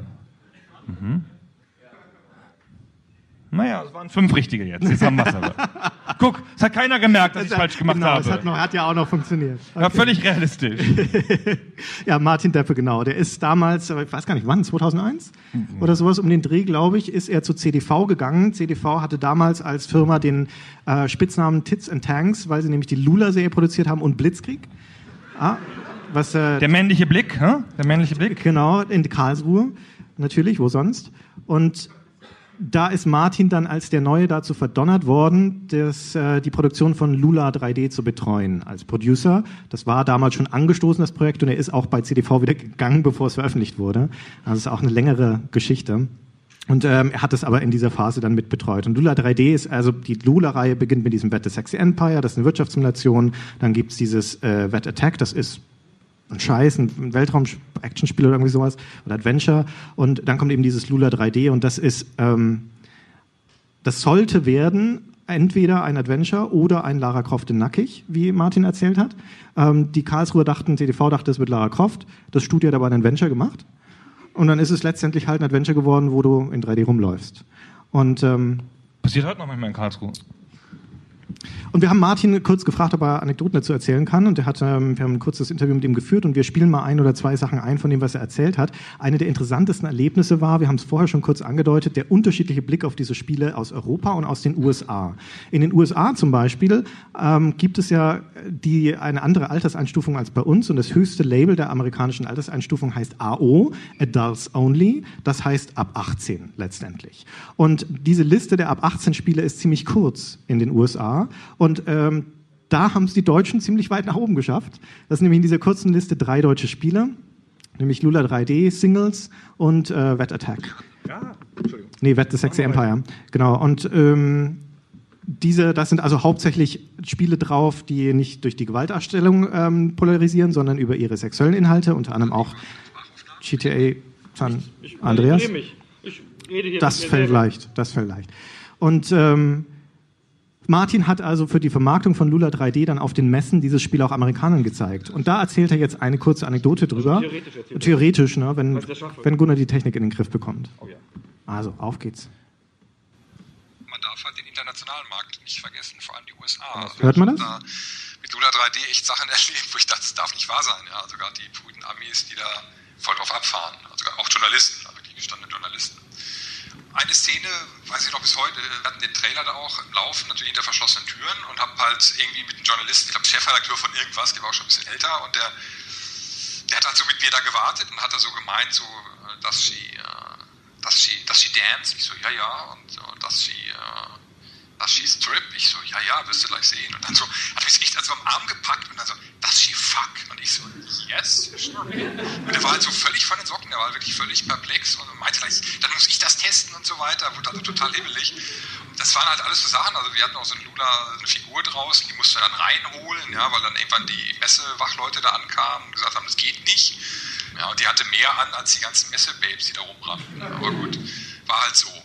Naja, es waren 5 richtige jetzt. Jetzt haben wir es aber. Guck, es hat keiner gemerkt, dass ich falsch gemacht habe. Das hat ja auch noch funktioniert. Okay. Ja, völlig realistisch. Ja, Martin Deppe, genau. Der ist damals, ich weiß gar nicht wann, 2001 oder sowas um den Dreh, glaube ich, ist er zu CDV gegangen. CDV hatte damals als Firma den Spitznamen Tits and Tanks, weil sie nämlich die Lula-Serie produziert haben und Blitzkrieg. Der männliche Blick, Der männliche Blick. Genau, in Karlsruhe. Natürlich, wo sonst. Und da ist Martin dann als der Neue dazu verdonnert worden, die Produktion von Lula 3D zu betreuen als Producer. Das war damals schon angestoßen, das Projekt, und er ist auch bei CDV wieder gegangen, bevor es veröffentlicht wurde. Also es ist auch eine längere Geschichte. Und er hat es aber in dieser Phase dann mit betreut. Und Lula 3D ist, also die Lula-Reihe beginnt mit diesem Wet the Sexy Empire, das ist eine Wirtschaftssimulation. Dann gibt's dieses Wet Attack, das ist ein Scheiß, ein Weltraum-Actionspiel oder irgendwie sowas, oder Adventure. Und dann kommt eben dieses Lula 3D und das ist, das sollte werden entweder ein Adventure oder ein Lara Croft in Nackig, wie Martin erzählt hat. Die Karlsruher TTV dachte, es wird Lara Croft. Das Studio hat aber ein Adventure gemacht. Und dann ist es letztendlich halt ein Adventure geworden, wo du in 3D rumläufst. Und passiert heute noch manchmal in Karlsruhe. Und wir haben Martin kurz gefragt, ob er Anekdoten dazu erzählen kann. Und wir haben ein kurzes Interview mit ihm geführt und wir spielen mal 1 oder 2 Sachen ein von dem, was er erzählt hat. Eine der interessantesten Erlebnisse war, wir haben es vorher schon kurz angedeutet, der unterschiedliche Blick auf diese Spiele aus Europa und aus den USA. In den USA zum Beispiel gibt es ja eine andere Alterseinstufung als bei uns und das höchste Label der amerikanischen Alterseinstufung heißt AO, Adults Only, das heißt ab 18 letztendlich. Und diese Liste der ab 18 Spiele ist ziemlich kurz in den USA. Und da haben es die Deutschen ziemlich weit nach oben geschafft. Das sind nämlich in dieser kurzen Liste 3 deutsche Spiele, nämlich Lula 3D, Singles und Wet Attack. Ja, Entschuldigung. Nee, Wet the Sexy Empire. Genau. Und das sind also hauptsächlich Spiele drauf, die nicht durch die Gewaltdarstellung polarisieren, sondern über ihre sexuellen Inhalte, unter anderem auch GTA San Andreas. Ich rede hier das fällt leicht. Und Martin hat also für die Vermarktung von Lula 3D dann auf den Messen dieses Spiel auch Amerikanern gezeigt. Und da erzählt er jetzt eine kurze Anekdote drüber. Theoretisch, ne, wenn Gunnar die Technik in den Griff bekommt. Oh ja. Also, auf geht's. Man darf halt den internationalen Markt nicht vergessen, vor allem die USA. Hört man das? Da mit Lula 3D echt Sachen erlebt, wo ich dachte, das darf nicht wahr sein. Ja, sogar die guten Amis, die da voll drauf abfahren. Also auch Journalisten, aber die gestandenen Journalisten. Eine Szene, weiß ich noch bis heute, wir hatten den Trailer da auch im Laufen, natürlich hinter verschlossenen Türen und hab halt irgendwie mit einem Journalisten, ich glaube Chefredakteur von irgendwas, der war auch schon ein bisschen älter und der hat halt so mit mir da gewartet und hat da so gemeint, so, dass she dance, ich so, ja, und dass she strip, ich so, ja, wirst du gleich sehen. Und dann so, hat mich echt also am Arm gepackt und dann so, dass she fuck. Und ich so, yes. Und der war halt so völlig von den Socken, der war wirklich völlig perplex und meinte gleich, dann muss ich das testen und so weiter, wurde also total hibbelig. Das waren halt alles so Sachen, also wir hatten auch so eine Figur draußen, die mussten wir dann reinholen, ja, weil dann irgendwann die Messewachleute da ankamen und gesagt haben, das geht nicht. Ja, und die hatte mehr an als die ganzen Messebabes, die da rumrannten. Aber gut, war halt so.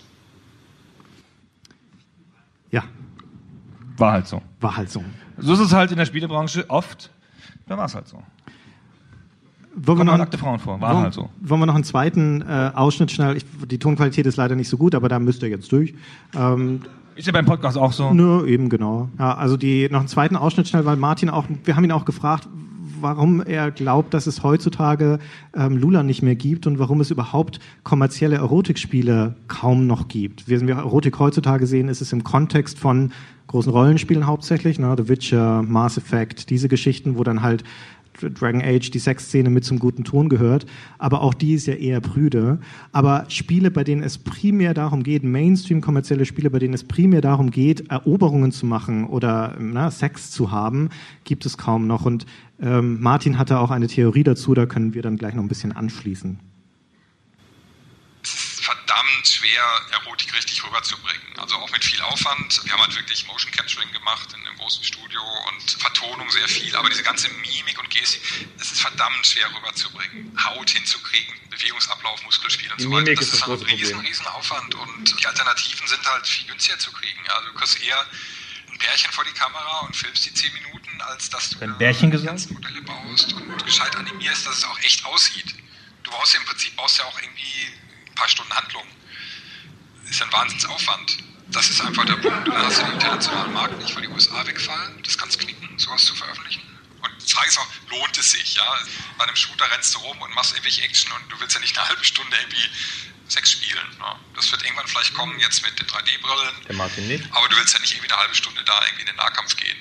Ja. War halt so. So ist es halt in der Spielebranche oft. Da war es halt so. Kommen nackte Frauen vor. War halt so. Wollen wir noch einen zweiten Ausschnitt schnell? Die Tonqualität ist leider nicht so gut, aber da müsst ihr jetzt durch. Ist ja beim Podcast auch so. Nö, eben genau. Ja, also noch einen zweiten Ausschnitt schnell, weil wir haben ihn auch gefragt, warum er glaubt, dass es heutzutage Lula nicht mehr gibt und warum es überhaupt kommerzielle Erotikspiele kaum noch gibt. Wenn wir Erotik heutzutage sehen, ist es im Kontext von großen Rollenspielen hauptsächlich, ne? The Witcher, Mass Effect, diese Geschichten, wo dann halt Dragon Age, die Sexszene mit zum guten Ton gehört, aber auch die ist ja eher prüde. Aber Spiele, bei denen es primär darum geht, Mainstream-kommerzielle Spiele, bei denen es primär darum geht, Eroberungen zu machen oder Sex zu haben, gibt es kaum noch. Und Martin hatte auch eine Theorie dazu, da können wir dann gleich noch ein bisschen anschließen. Es ist verdammt schwer, Erotik richtig rüberzubringen. Also auch mit viel Aufwand. Wir haben halt wirklich Motion Capturing gemacht in einem großen Studio und Vertonung sehr viel, aber diese ganze Mimik und Gestik, es ist verdammt schwer rüberzubringen. Haut hinzukriegen, Bewegungsablauf, Muskelspiel und so weiter. Das ist ein riesen Aufwand und die Alternativen sind halt viel günstiger zu kriegen. Also du kriegst eher ein Pärchen vor die Kamera und filmst die 10 Minuten, als dass du die ganzen Modelle baust und gescheit animierst, dass es auch echt aussieht. Du brauchst ja im Prinzip ja auch irgendwie ein paar Stunden Handlung. Das ist ja ein Wahnsinnsaufwand. Das ist einfach der Punkt. Dann hast du den internationalen Markt nicht, weil die USA wegfallen. Das kannst knicken, sowas zu veröffentlichen. Und die Frage ist auch, lohnt es sich? Ja? Bei einem Shooter rennst du rum und machst irgendwelche Action und du willst ja nicht eine halbe Stunde irgendwie Sex spielen. Ja? Das wird irgendwann vielleicht kommen, jetzt mit den 3D-Brillen. Der Martin nicht. Aber du willst ja nicht irgendwie eine halbe Stunde da irgendwie in den Nahkampf gehen.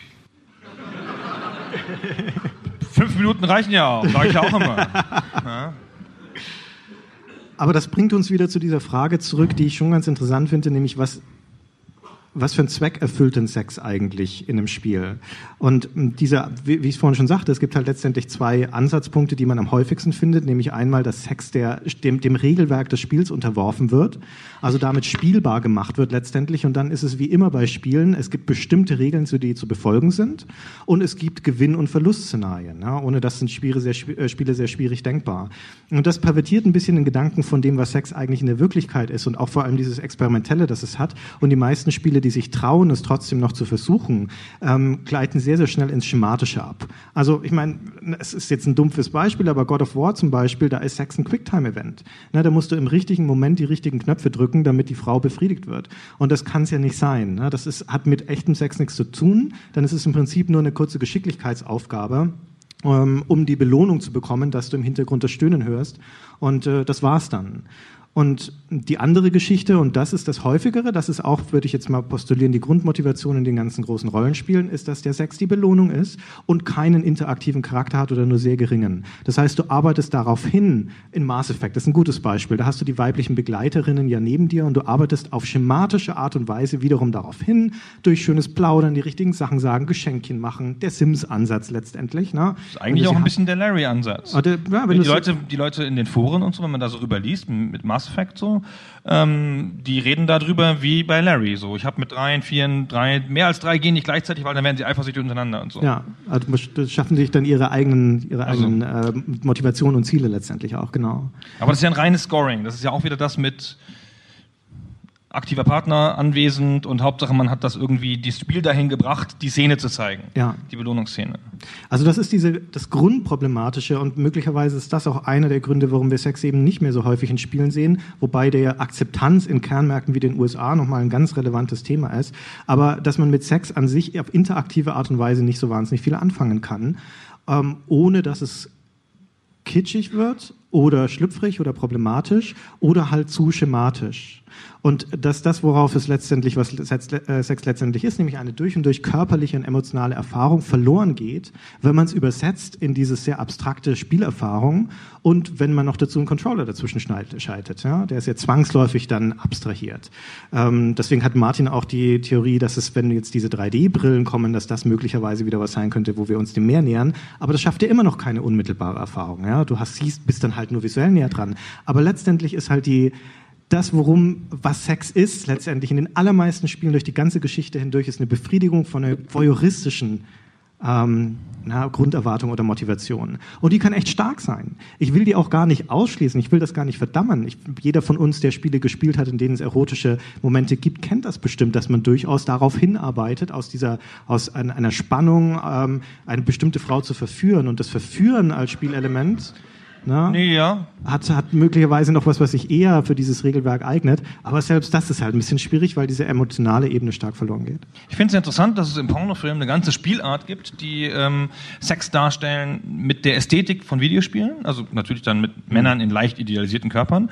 5 Minuten reichen ja auch, sage ich ja auch immer. Ja. Aber das bringt uns wieder zu dieser Frage zurück, die ich schon ganz interessant finde, nämlich was für einen Zweck erfüllt denn Sex eigentlich in einem Spiel? Und wie ich es vorhin schon sagte, es gibt halt letztendlich 2 Ansatzpunkte, die man am häufigsten findet, nämlich einmal, dass Sex dem Regelwerk des Spiels unterworfen wird, also damit spielbar gemacht wird letztendlich, und dann ist es wie immer bei Spielen, es gibt bestimmte Regeln, die zu befolgen sind, und es gibt Gewinn- und Verlustszenarien. Ja? Ohne das sind Spiele sehr schwierig denkbar. Und das pervertiert ein bisschen den Gedanken von dem, was Sex eigentlich in der Wirklichkeit ist, und auch vor allem dieses Experimentelle, das es hat, und die meisten Spiele Spiele, die sich trauen, es trotzdem noch zu versuchen, gleiten sehr, sehr schnell ins Schematische ab. Also ich meine, es ist jetzt ein dumpfes Beispiel, aber God of War zum Beispiel, da ist Sex ein Quicktime-Event. Ne, da musst du im richtigen Moment die richtigen Knöpfe drücken, damit die Frau befriedigt wird. Und das kann es ja nicht sein. Ne? Hat mit echtem Sex nichts zu tun. Dann ist es im Prinzip nur eine kurze Geschicklichkeitsaufgabe, um die Belohnung zu bekommen, dass du im Hintergrund das Stöhnen hörst. Und das war's dann. Und die andere Geschichte, und das ist das Häufigere, das ist auch, würde ich jetzt mal postulieren, die Grundmotivation in den ganzen großen Rollenspielen, ist, dass der Sex die Belohnung ist und keinen interaktiven Charakter hat oder nur sehr geringen. Das heißt, du arbeitest darauf hin, in Mass Effect, das ist ein gutes Beispiel, da hast du die weiblichen Begleiterinnen ja neben dir und du arbeitest auf schematische Art und Weise wiederum darauf hin, durch schönes Plaudern, die richtigen Sachen sagen, Geschenkchen machen, der Sims-Ansatz letztendlich. Ne? Das ist eigentlich auch ein bisschen der Larry-Ansatz. Die Leute in den Foren und so, wenn man da so rüberliest, mit Mass Effect so, die reden darüber wie bei Larry. So, ich habe mit 3, 4, mehr als 3 gehen nicht gleichzeitig, weil dann werden sie eifersüchtig untereinander und so. Ja, also schaffen sich dann ihre eigenen Motivationen und Ziele letztendlich auch, genau. Aber das ist ja ein reines Scoring. Das ist ja auch wieder das mit aktiver Partner anwesend und Hauptsache man hat das irgendwie das Spiel dahin gebracht, die Szene zu zeigen. Ja. Die Belohnungsszene. Also das ist das Grundproblematische und möglicherweise ist das auch einer der Gründe, warum wir Sex eben nicht mehr so häufig in Spielen sehen, wobei der Akzeptanz in Kernmärkten wie den USA nochmal ein ganz relevantes Thema ist, aber dass man mit Sex an sich auf interaktive Art und Weise nicht so wahnsinnig viel anfangen kann, ohne dass es kitschig wird oder schlüpfrig oder problematisch oder halt zu schematisch. Und dass das, worauf es letztendlich, was Sex letztendlich ist, nämlich eine durch und durch körperliche und emotionale Erfahrung, verloren geht, wenn man es übersetzt in diese sehr abstrakte Spielerfahrung und wenn man noch dazu einen Controller dazwischen schaltet. Ja? Der ist ja zwangsläufig dann abstrahiert. Deswegen hat Martin auch die Theorie, dass es, wenn jetzt diese 3D-Brillen kommen, dass das möglicherweise wieder was sein könnte, wo wir uns dem mehr nähern. Aber das schafft ja immer noch keine unmittelbare Erfahrung. Ja? Du bist dann halt nur visuell näher dran. Aber letztendlich ist halt was Sex ist, letztendlich in den allermeisten Spielen durch die ganze Geschichte hindurch, ist eine Befriedigung von einer voyeuristischen Grunderwartung oder Motivation. Und die kann echt stark sein. Ich will die auch gar nicht ausschließen, ich will das gar nicht verdammen. Jeder von uns, der Spiele gespielt hat, in denen es erotische Momente gibt, kennt das bestimmt, dass man durchaus darauf hinarbeitet, aus einer Spannung eine bestimmte Frau zu verführen. Und das Verführen als Spielelement hat möglicherweise noch was sich eher für dieses Regelwerk eignet, aber selbst das ist halt ein bisschen schwierig, weil diese emotionale Ebene stark verloren geht. Ich finde es interessant, dass es im Pornofilm eine ganze Spielart gibt, die Sex darstellen mit der Ästhetik von Videospielen, also natürlich dann mit Männern in leicht idealisierten Körpern.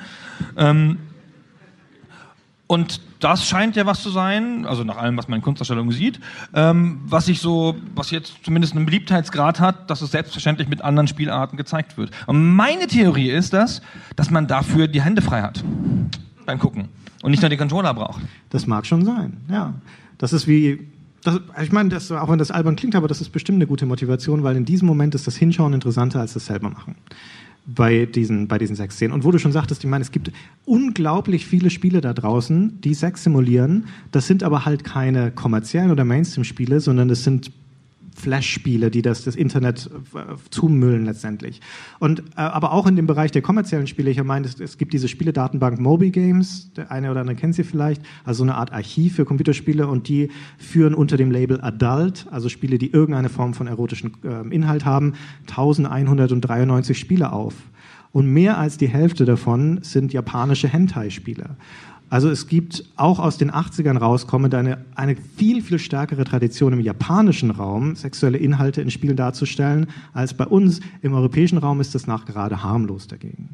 Und das scheint ja was zu sein, also nach allem, was man in Kunstdarstellungen sieht, was jetzt zumindest einen Beliebtheitsgrad hat, dass es selbstverständlich mit anderen Spielarten gezeigt wird. Und meine Theorie ist dass man dafür die Hände frei hat beim Gucken und nicht nur die Controller braucht. Das mag schon sein, ja. Das ist ich meine, auch wenn das albern klingt, aber das ist bestimmt eine gute Motivation, weil in diesem Moment ist das Hinschauen interessanter als das selber machen. Bei diesen Sexszenen. Und wo du schon sagtest, ich meine, es gibt unglaublich viele Spiele da draußen, die Sex simulieren. Das sind aber halt keine kommerziellen oder Mainstream-Spiele, sondern das sind Flash-Spiele, die das Internet zumüllen letztendlich. Und aber auch in dem Bereich der kommerziellen Spiele, ich meine, es gibt diese Spieledatenbank Moby Games, der eine oder andere kennt sie vielleicht, also eine Art Archiv für Computerspiele und die führen unter dem Label Adult, also Spiele, die irgendeine Form von erotischen Inhalt haben, 1193 Spiele auf. Und mehr als die Hälfte davon sind japanische Hentai-Spiele. Also es gibt auch aus den 80ern rauskommend eine viel, viel stärkere Tradition im japanischen Raum, sexuelle Inhalte in Spielen darzustellen, als bei uns. Im europäischen Raum ist das nachgerade harmlos dagegen.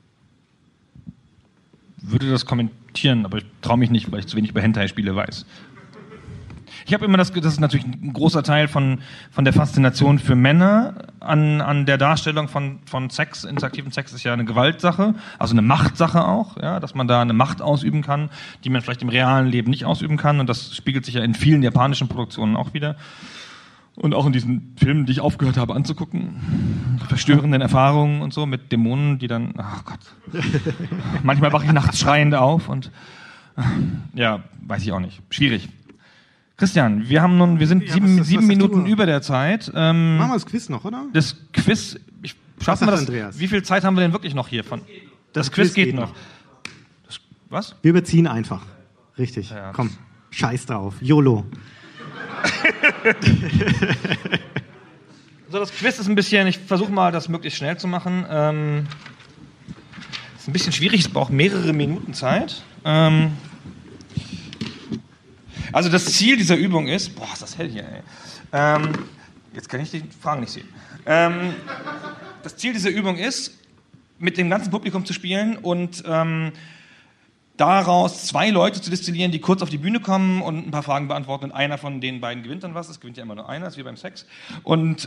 Würde das kommentieren, aber ich traue mich nicht, weil ich zu wenig über Hentai-Spiele weiß. Ich habe immer das ist natürlich ein großer Teil von der Faszination für Männer an der Darstellung von Sex, interaktiven Sex ist ja eine Gewaltsache, also eine Machtsache auch, ja, dass man da eine Macht ausüben kann, die man vielleicht im realen Leben nicht ausüben kann und das spiegelt sich ja in vielen japanischen Produktionen auch wieder. Und auch in diesen Filmen, die ich aufgehört habe anzugucken, verstörenden Erfahrungen und so mit Dämonen, die dann, ach Gott, manchmal wache ich nachts schreiend auf und ja, weiß ich auch nicht, schwierig. Christian, wir sind sieben Minuten über der Zeit. Machen wir das Quiz noch, oder? Das Quiz, schaffen wir das? Andreas? Wie viel Zeit haben wir denn wirklich noch hiervon? Das Quiz geht noch. Was? Wir überziehen einfach. Richtig, ja, komm. Scheiß drauf. YOLO. So, das Quiz ist ein bisschen, ich versuche mal, das möglichst schnell zu machen. Ist ein bisschen schwierig, es braucht mehrere Minuten Zeit. Also das Ziel dieser Übung ist, boah, ist das hell hier, ey. Jetzt kann ich die Fragen nicht sehen. Das Ziel dieser Übung ist, mit dem ganzen Publikum zu spielen und daraus 2 Leute zu destillieren, die kurz auf die Bühne kommen und ein paar Fragen beantworten und einer von den beiden gewinnt dann was. Es gewinnt ja immer nur einer, das ist wie beim Sex. Und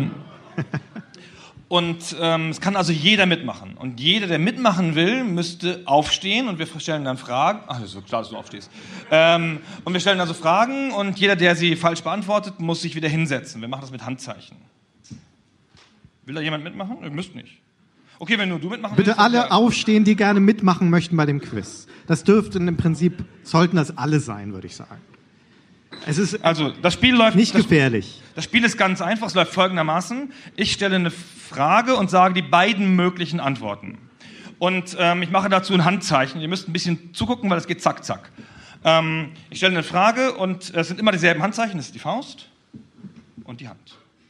es kann also jeder mitmachen. Und jeder, der mitmachen will, müsste aufstehen und wir stellen dann Fragen. Ach, ist so klar, dass du aufstehst. Und wir stellen also Fragen und jeder, der sie falsch beantwortet, muss sich wieder hinsetzen. Wir machen das mit Handzeichen. Will da jemand mitmachen? Ihr müsst nicht. Okay, wenn nur du mitmachen willst. Bitte alle aufstehen, die gerne mitmachen möchten bei dem Quiz. Das dürften im Prinzip, sollten das alle sein, würde ich sagen. Es ist also, das Spiel läuft nicht gefährlich. Das Spiel ist ganz einfach, es läuft folgendermaßen. Ich stelle eine Frage und sage die beiden möglichen Antworten. Und ich mache dazu ein Handzeichen. Ihr müsst ein bisschen zugucken, weil es geht zack, zack. Ich stelle eine Frage und es sind immer dieselben Handzeichen. Das ist die Faust und die Hand.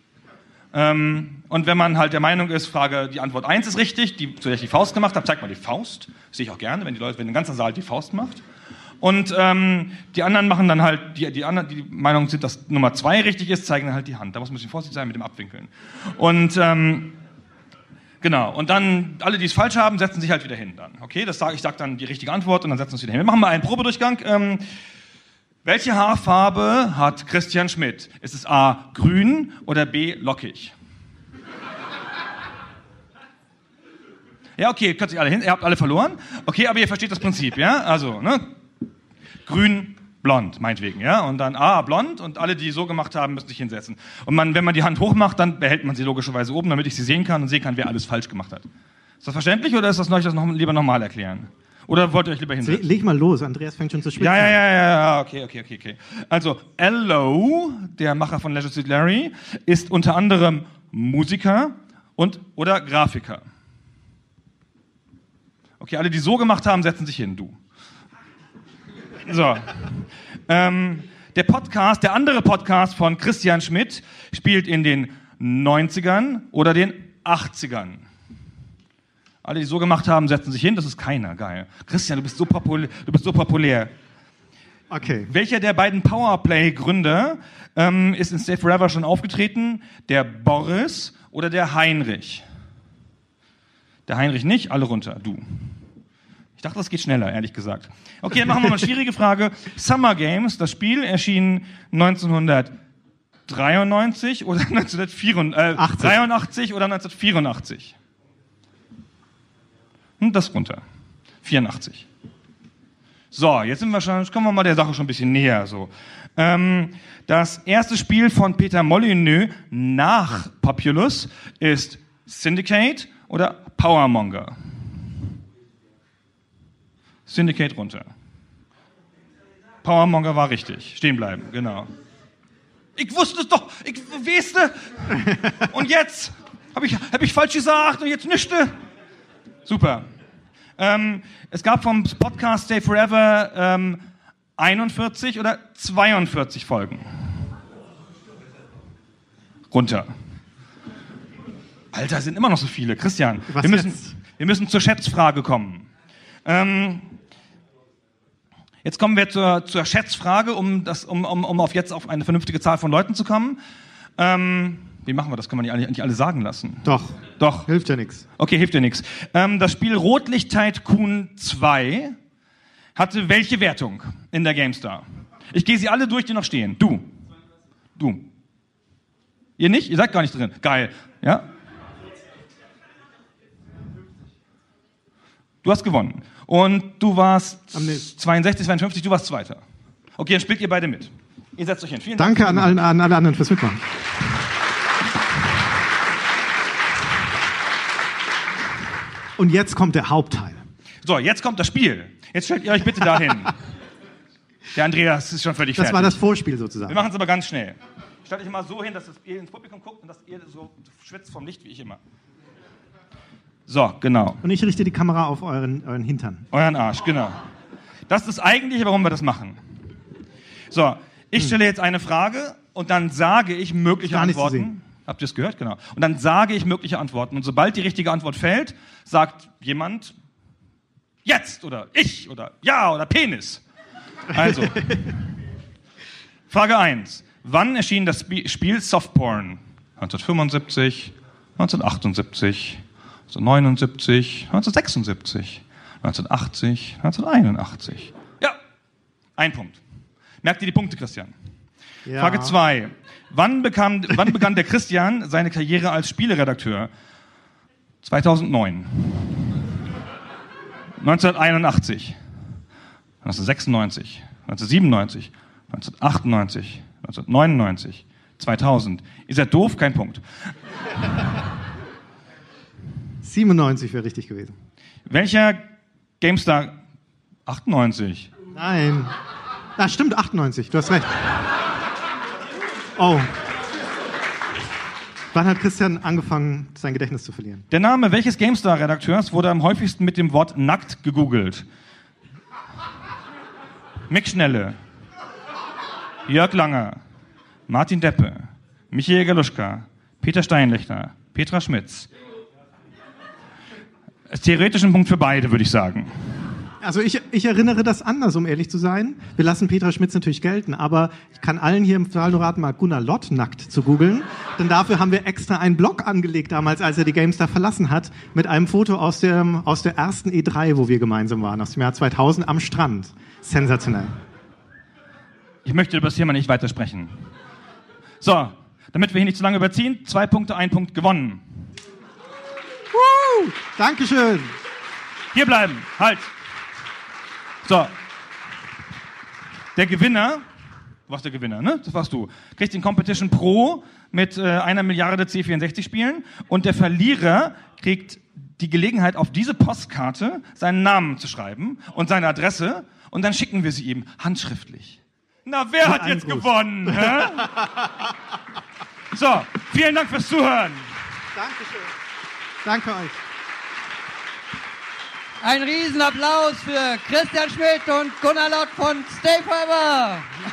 Und wenn man halt der Meinung ist, Frage, die Antwort 1 ist richtig, zu der ich die Faust gemacht habe, zeigt man die Faust. Das sehe ich auch gerne, wenn der ganze Saal die Faust macht. Und die anderen machen dann halt, die Meinung sind, dass Nummer 2 richtig ist, zeigen dann halt die Hand. Da muss man ein bisschen vorsichtig sein mit dem Abwinkeln. Und genau, und dann alle, die es falsch haben, setzen sich halt wieder hin dann. Okay, ich sage dann die richtige Antwort und dann setzen wir uns wieder hin. Wir machen mal einen Probedurchgang. Welche Haarfarbe hat Christian Schmidt? Ist es A, grün oder B, lockig? Ja, okay, könnt ihr alle hin, ihr habt alle verloren. Okay, aber ihr versteht das Prinzip, ja? Also, ne? Grün, blond, meinetwegen, ja? Und dann A, blond und alle, die so gemacht haben, müssen sich hinsetzen. Und wenn man die Hand hochmacht, dann behält man sie logischerweise oben, damit ich sie sehen kann und sehen kann, wer alles falsch gemacht hat. Ist das verständlich oder ist das euch das lieber nochmal erklären? Oder wollt ihr euch lieber hinsetzen? Leg mal los, Andreas fängt schon zu schwitzen. Ja, okay. Also, L.O., der Macher von Leisure Suit Larry, ist unter anderem Musiker oder Grafiker. Okay, alle, die so gemacht haben, setzen sich hin, du. So. Der andere Podcast von Christian Schmidt spielt in den 90ern oder den 80ern. Alle, die so gemacht haben, setzen sich hin. Das ist keiner. Geil. Christian, du bist so populär. Okay. Welcher der beiden Powerplay-Gründer ist in Stay Forever schon aufgetreten? Der Boris oder der Heinrich? Der Heinrich nicht, alle runter. Du. Ich dachte, das geht schneller, ehrlich gesagt. Okay, dann machen wir mal eine schwierige Frage. Summer Games, das Spiel erschien 1993 oder 1983 oder 1984? Das runter. 84. So, jetzt kommen wir mal der Sache schon ein bisschen näher. So. Das erste Spiel von Peter Molyneux nach Populous ist Syndicate oder Powermonger? Syndicate runter. Powermonger war richtig. Stehen bleiben, genau. Ich wusste es doch. Ich wusste. Und jetzt hab ich falsch gesagt und jetzt nischte. Super. Es gab vom Podcast Stay Forever 41 oder 42 Folgen. Runter. Alter, es sind immer noch so viele. Christian, wir müssen zur Schätzfrage kommen. Jetzt kommen wir zur Schätzfrage, um jetzt auf eine vernünftige Zahl von Leuten zu kommen. Wie machen wir das? Können wir nicht alle sagen lassen? Doch. Hilft ja nichts. Okay, hilft ja nichts. Das Spiel Rotlicht Tycoon 2 hatte welche Wertung in der GameStar? Ich gehe sie alle durch, die noch stehen. Du. Ihr nicht? Ihr seid gar nicht drin. Geil. Ja? Du hast gewonnen. Und du warst 62, 52, du warst Zweiter. Okay, dann spielt ihr beide mit. Ihr setzt euch hin. Vielen Dank. Danke an alle anderen fürs Mitmachen. Und jetzt kommt der Hauptteil. So, jetzt kommt das Spiel. Jetzt stellt ihr euch bitte dahin. Der Andreas ist schon völlig fertig. Das war das Vorspiel sozusagen. Wir machen es aber ganz schnell. Stellt euch mal so hin, dass ihr ins Publikum guckt und dass ihr so schwitzt vom Licht wie ich immer. So, genau. Und ich richte die Kamera auf euren Hintern. Euren Arsch, genau. Das ist das Eigentliche, warum wir das machen. So, ich stelle jetzt eine Frage und dann sage ich mögliche Gar nicht zu Antworten. sehen. Habt ihr es gehört? Genau. Und dann sage ich mögliche Antworten. Und sobald die richtige Antwort fällt, sagt jemand jetzt oder ich oder ja oder Penis. Also, Frage 1. Wann erschien das Spiel Softporn? 1975, 1978, 1979, 1976, 1980, 1981. Ja, ein Punkt. Merkt ihr die Punkte, Christian? Ja. Frage 2. Wann begann der Christian seine Karriere als Spieleredakteur? 2009. 1981. 1996. 1997. 1998. 1999. 2000. Ihr seid doof, kein Punkt. 97 wäre richtig gewesen. Welcher GameStar... 98. Nein. Ah, stimmt, 98. Du hast recht. Oh. Wann hat Christian angefangen, sein Gedächtnis zu verlieren? Der Name welches GameStar-Redakteurs wurde am häufigsten mit dem Wort nackt gegoogelt? Mick Schnelle, Jörg Langer, Martin Deppe, Michael Galuschka, Peter Steinlechner, Petra Schmitz. Theoretisch ein Punkt für beide, würde ich sagen. Also ich erinnere das anders, um ehrlich zu sein. Wir lassen Petra Schmitz natürlich gelten, aber ich kann allen hier im Saal nur raten, mal Gunnar Lott nackt zu googeln. Denn dafür haben wir extra einen Blog angelegt damals, als er die GameStar verlassen hat, mit einem Foto aus der ersten E3, wo wir gemeinsam waren, aus dem Jahr 2000 am Strand. Sensationell. Ich möchte über das Thema nicht weitersprechen. So, damit wir hier nicht zu lange überziehen, 2 Punkte, 1 Punkt gewonnen. Dankeschön. Hier bleiben, halt. So. Der Gewinner, du warst der Gewinner, ne? Das warst du. Kriegt den Competition Pro mit 1 Milliarde C64-Spielen und der Verlierer kriegt die Gelegenheit, auf diese Postkarte seinen Namen zu schreiben und seine Adresse und dann schicken wir sie ihm handschriftlich. Na, wer hat jetzt gewonnen? Hä? So, vielen Dank fürs Zuhören. Dankeschön. Danke euch. Ein Riesenapplaus für Christian Schmidt und Gunnar Lott von Stay Forever.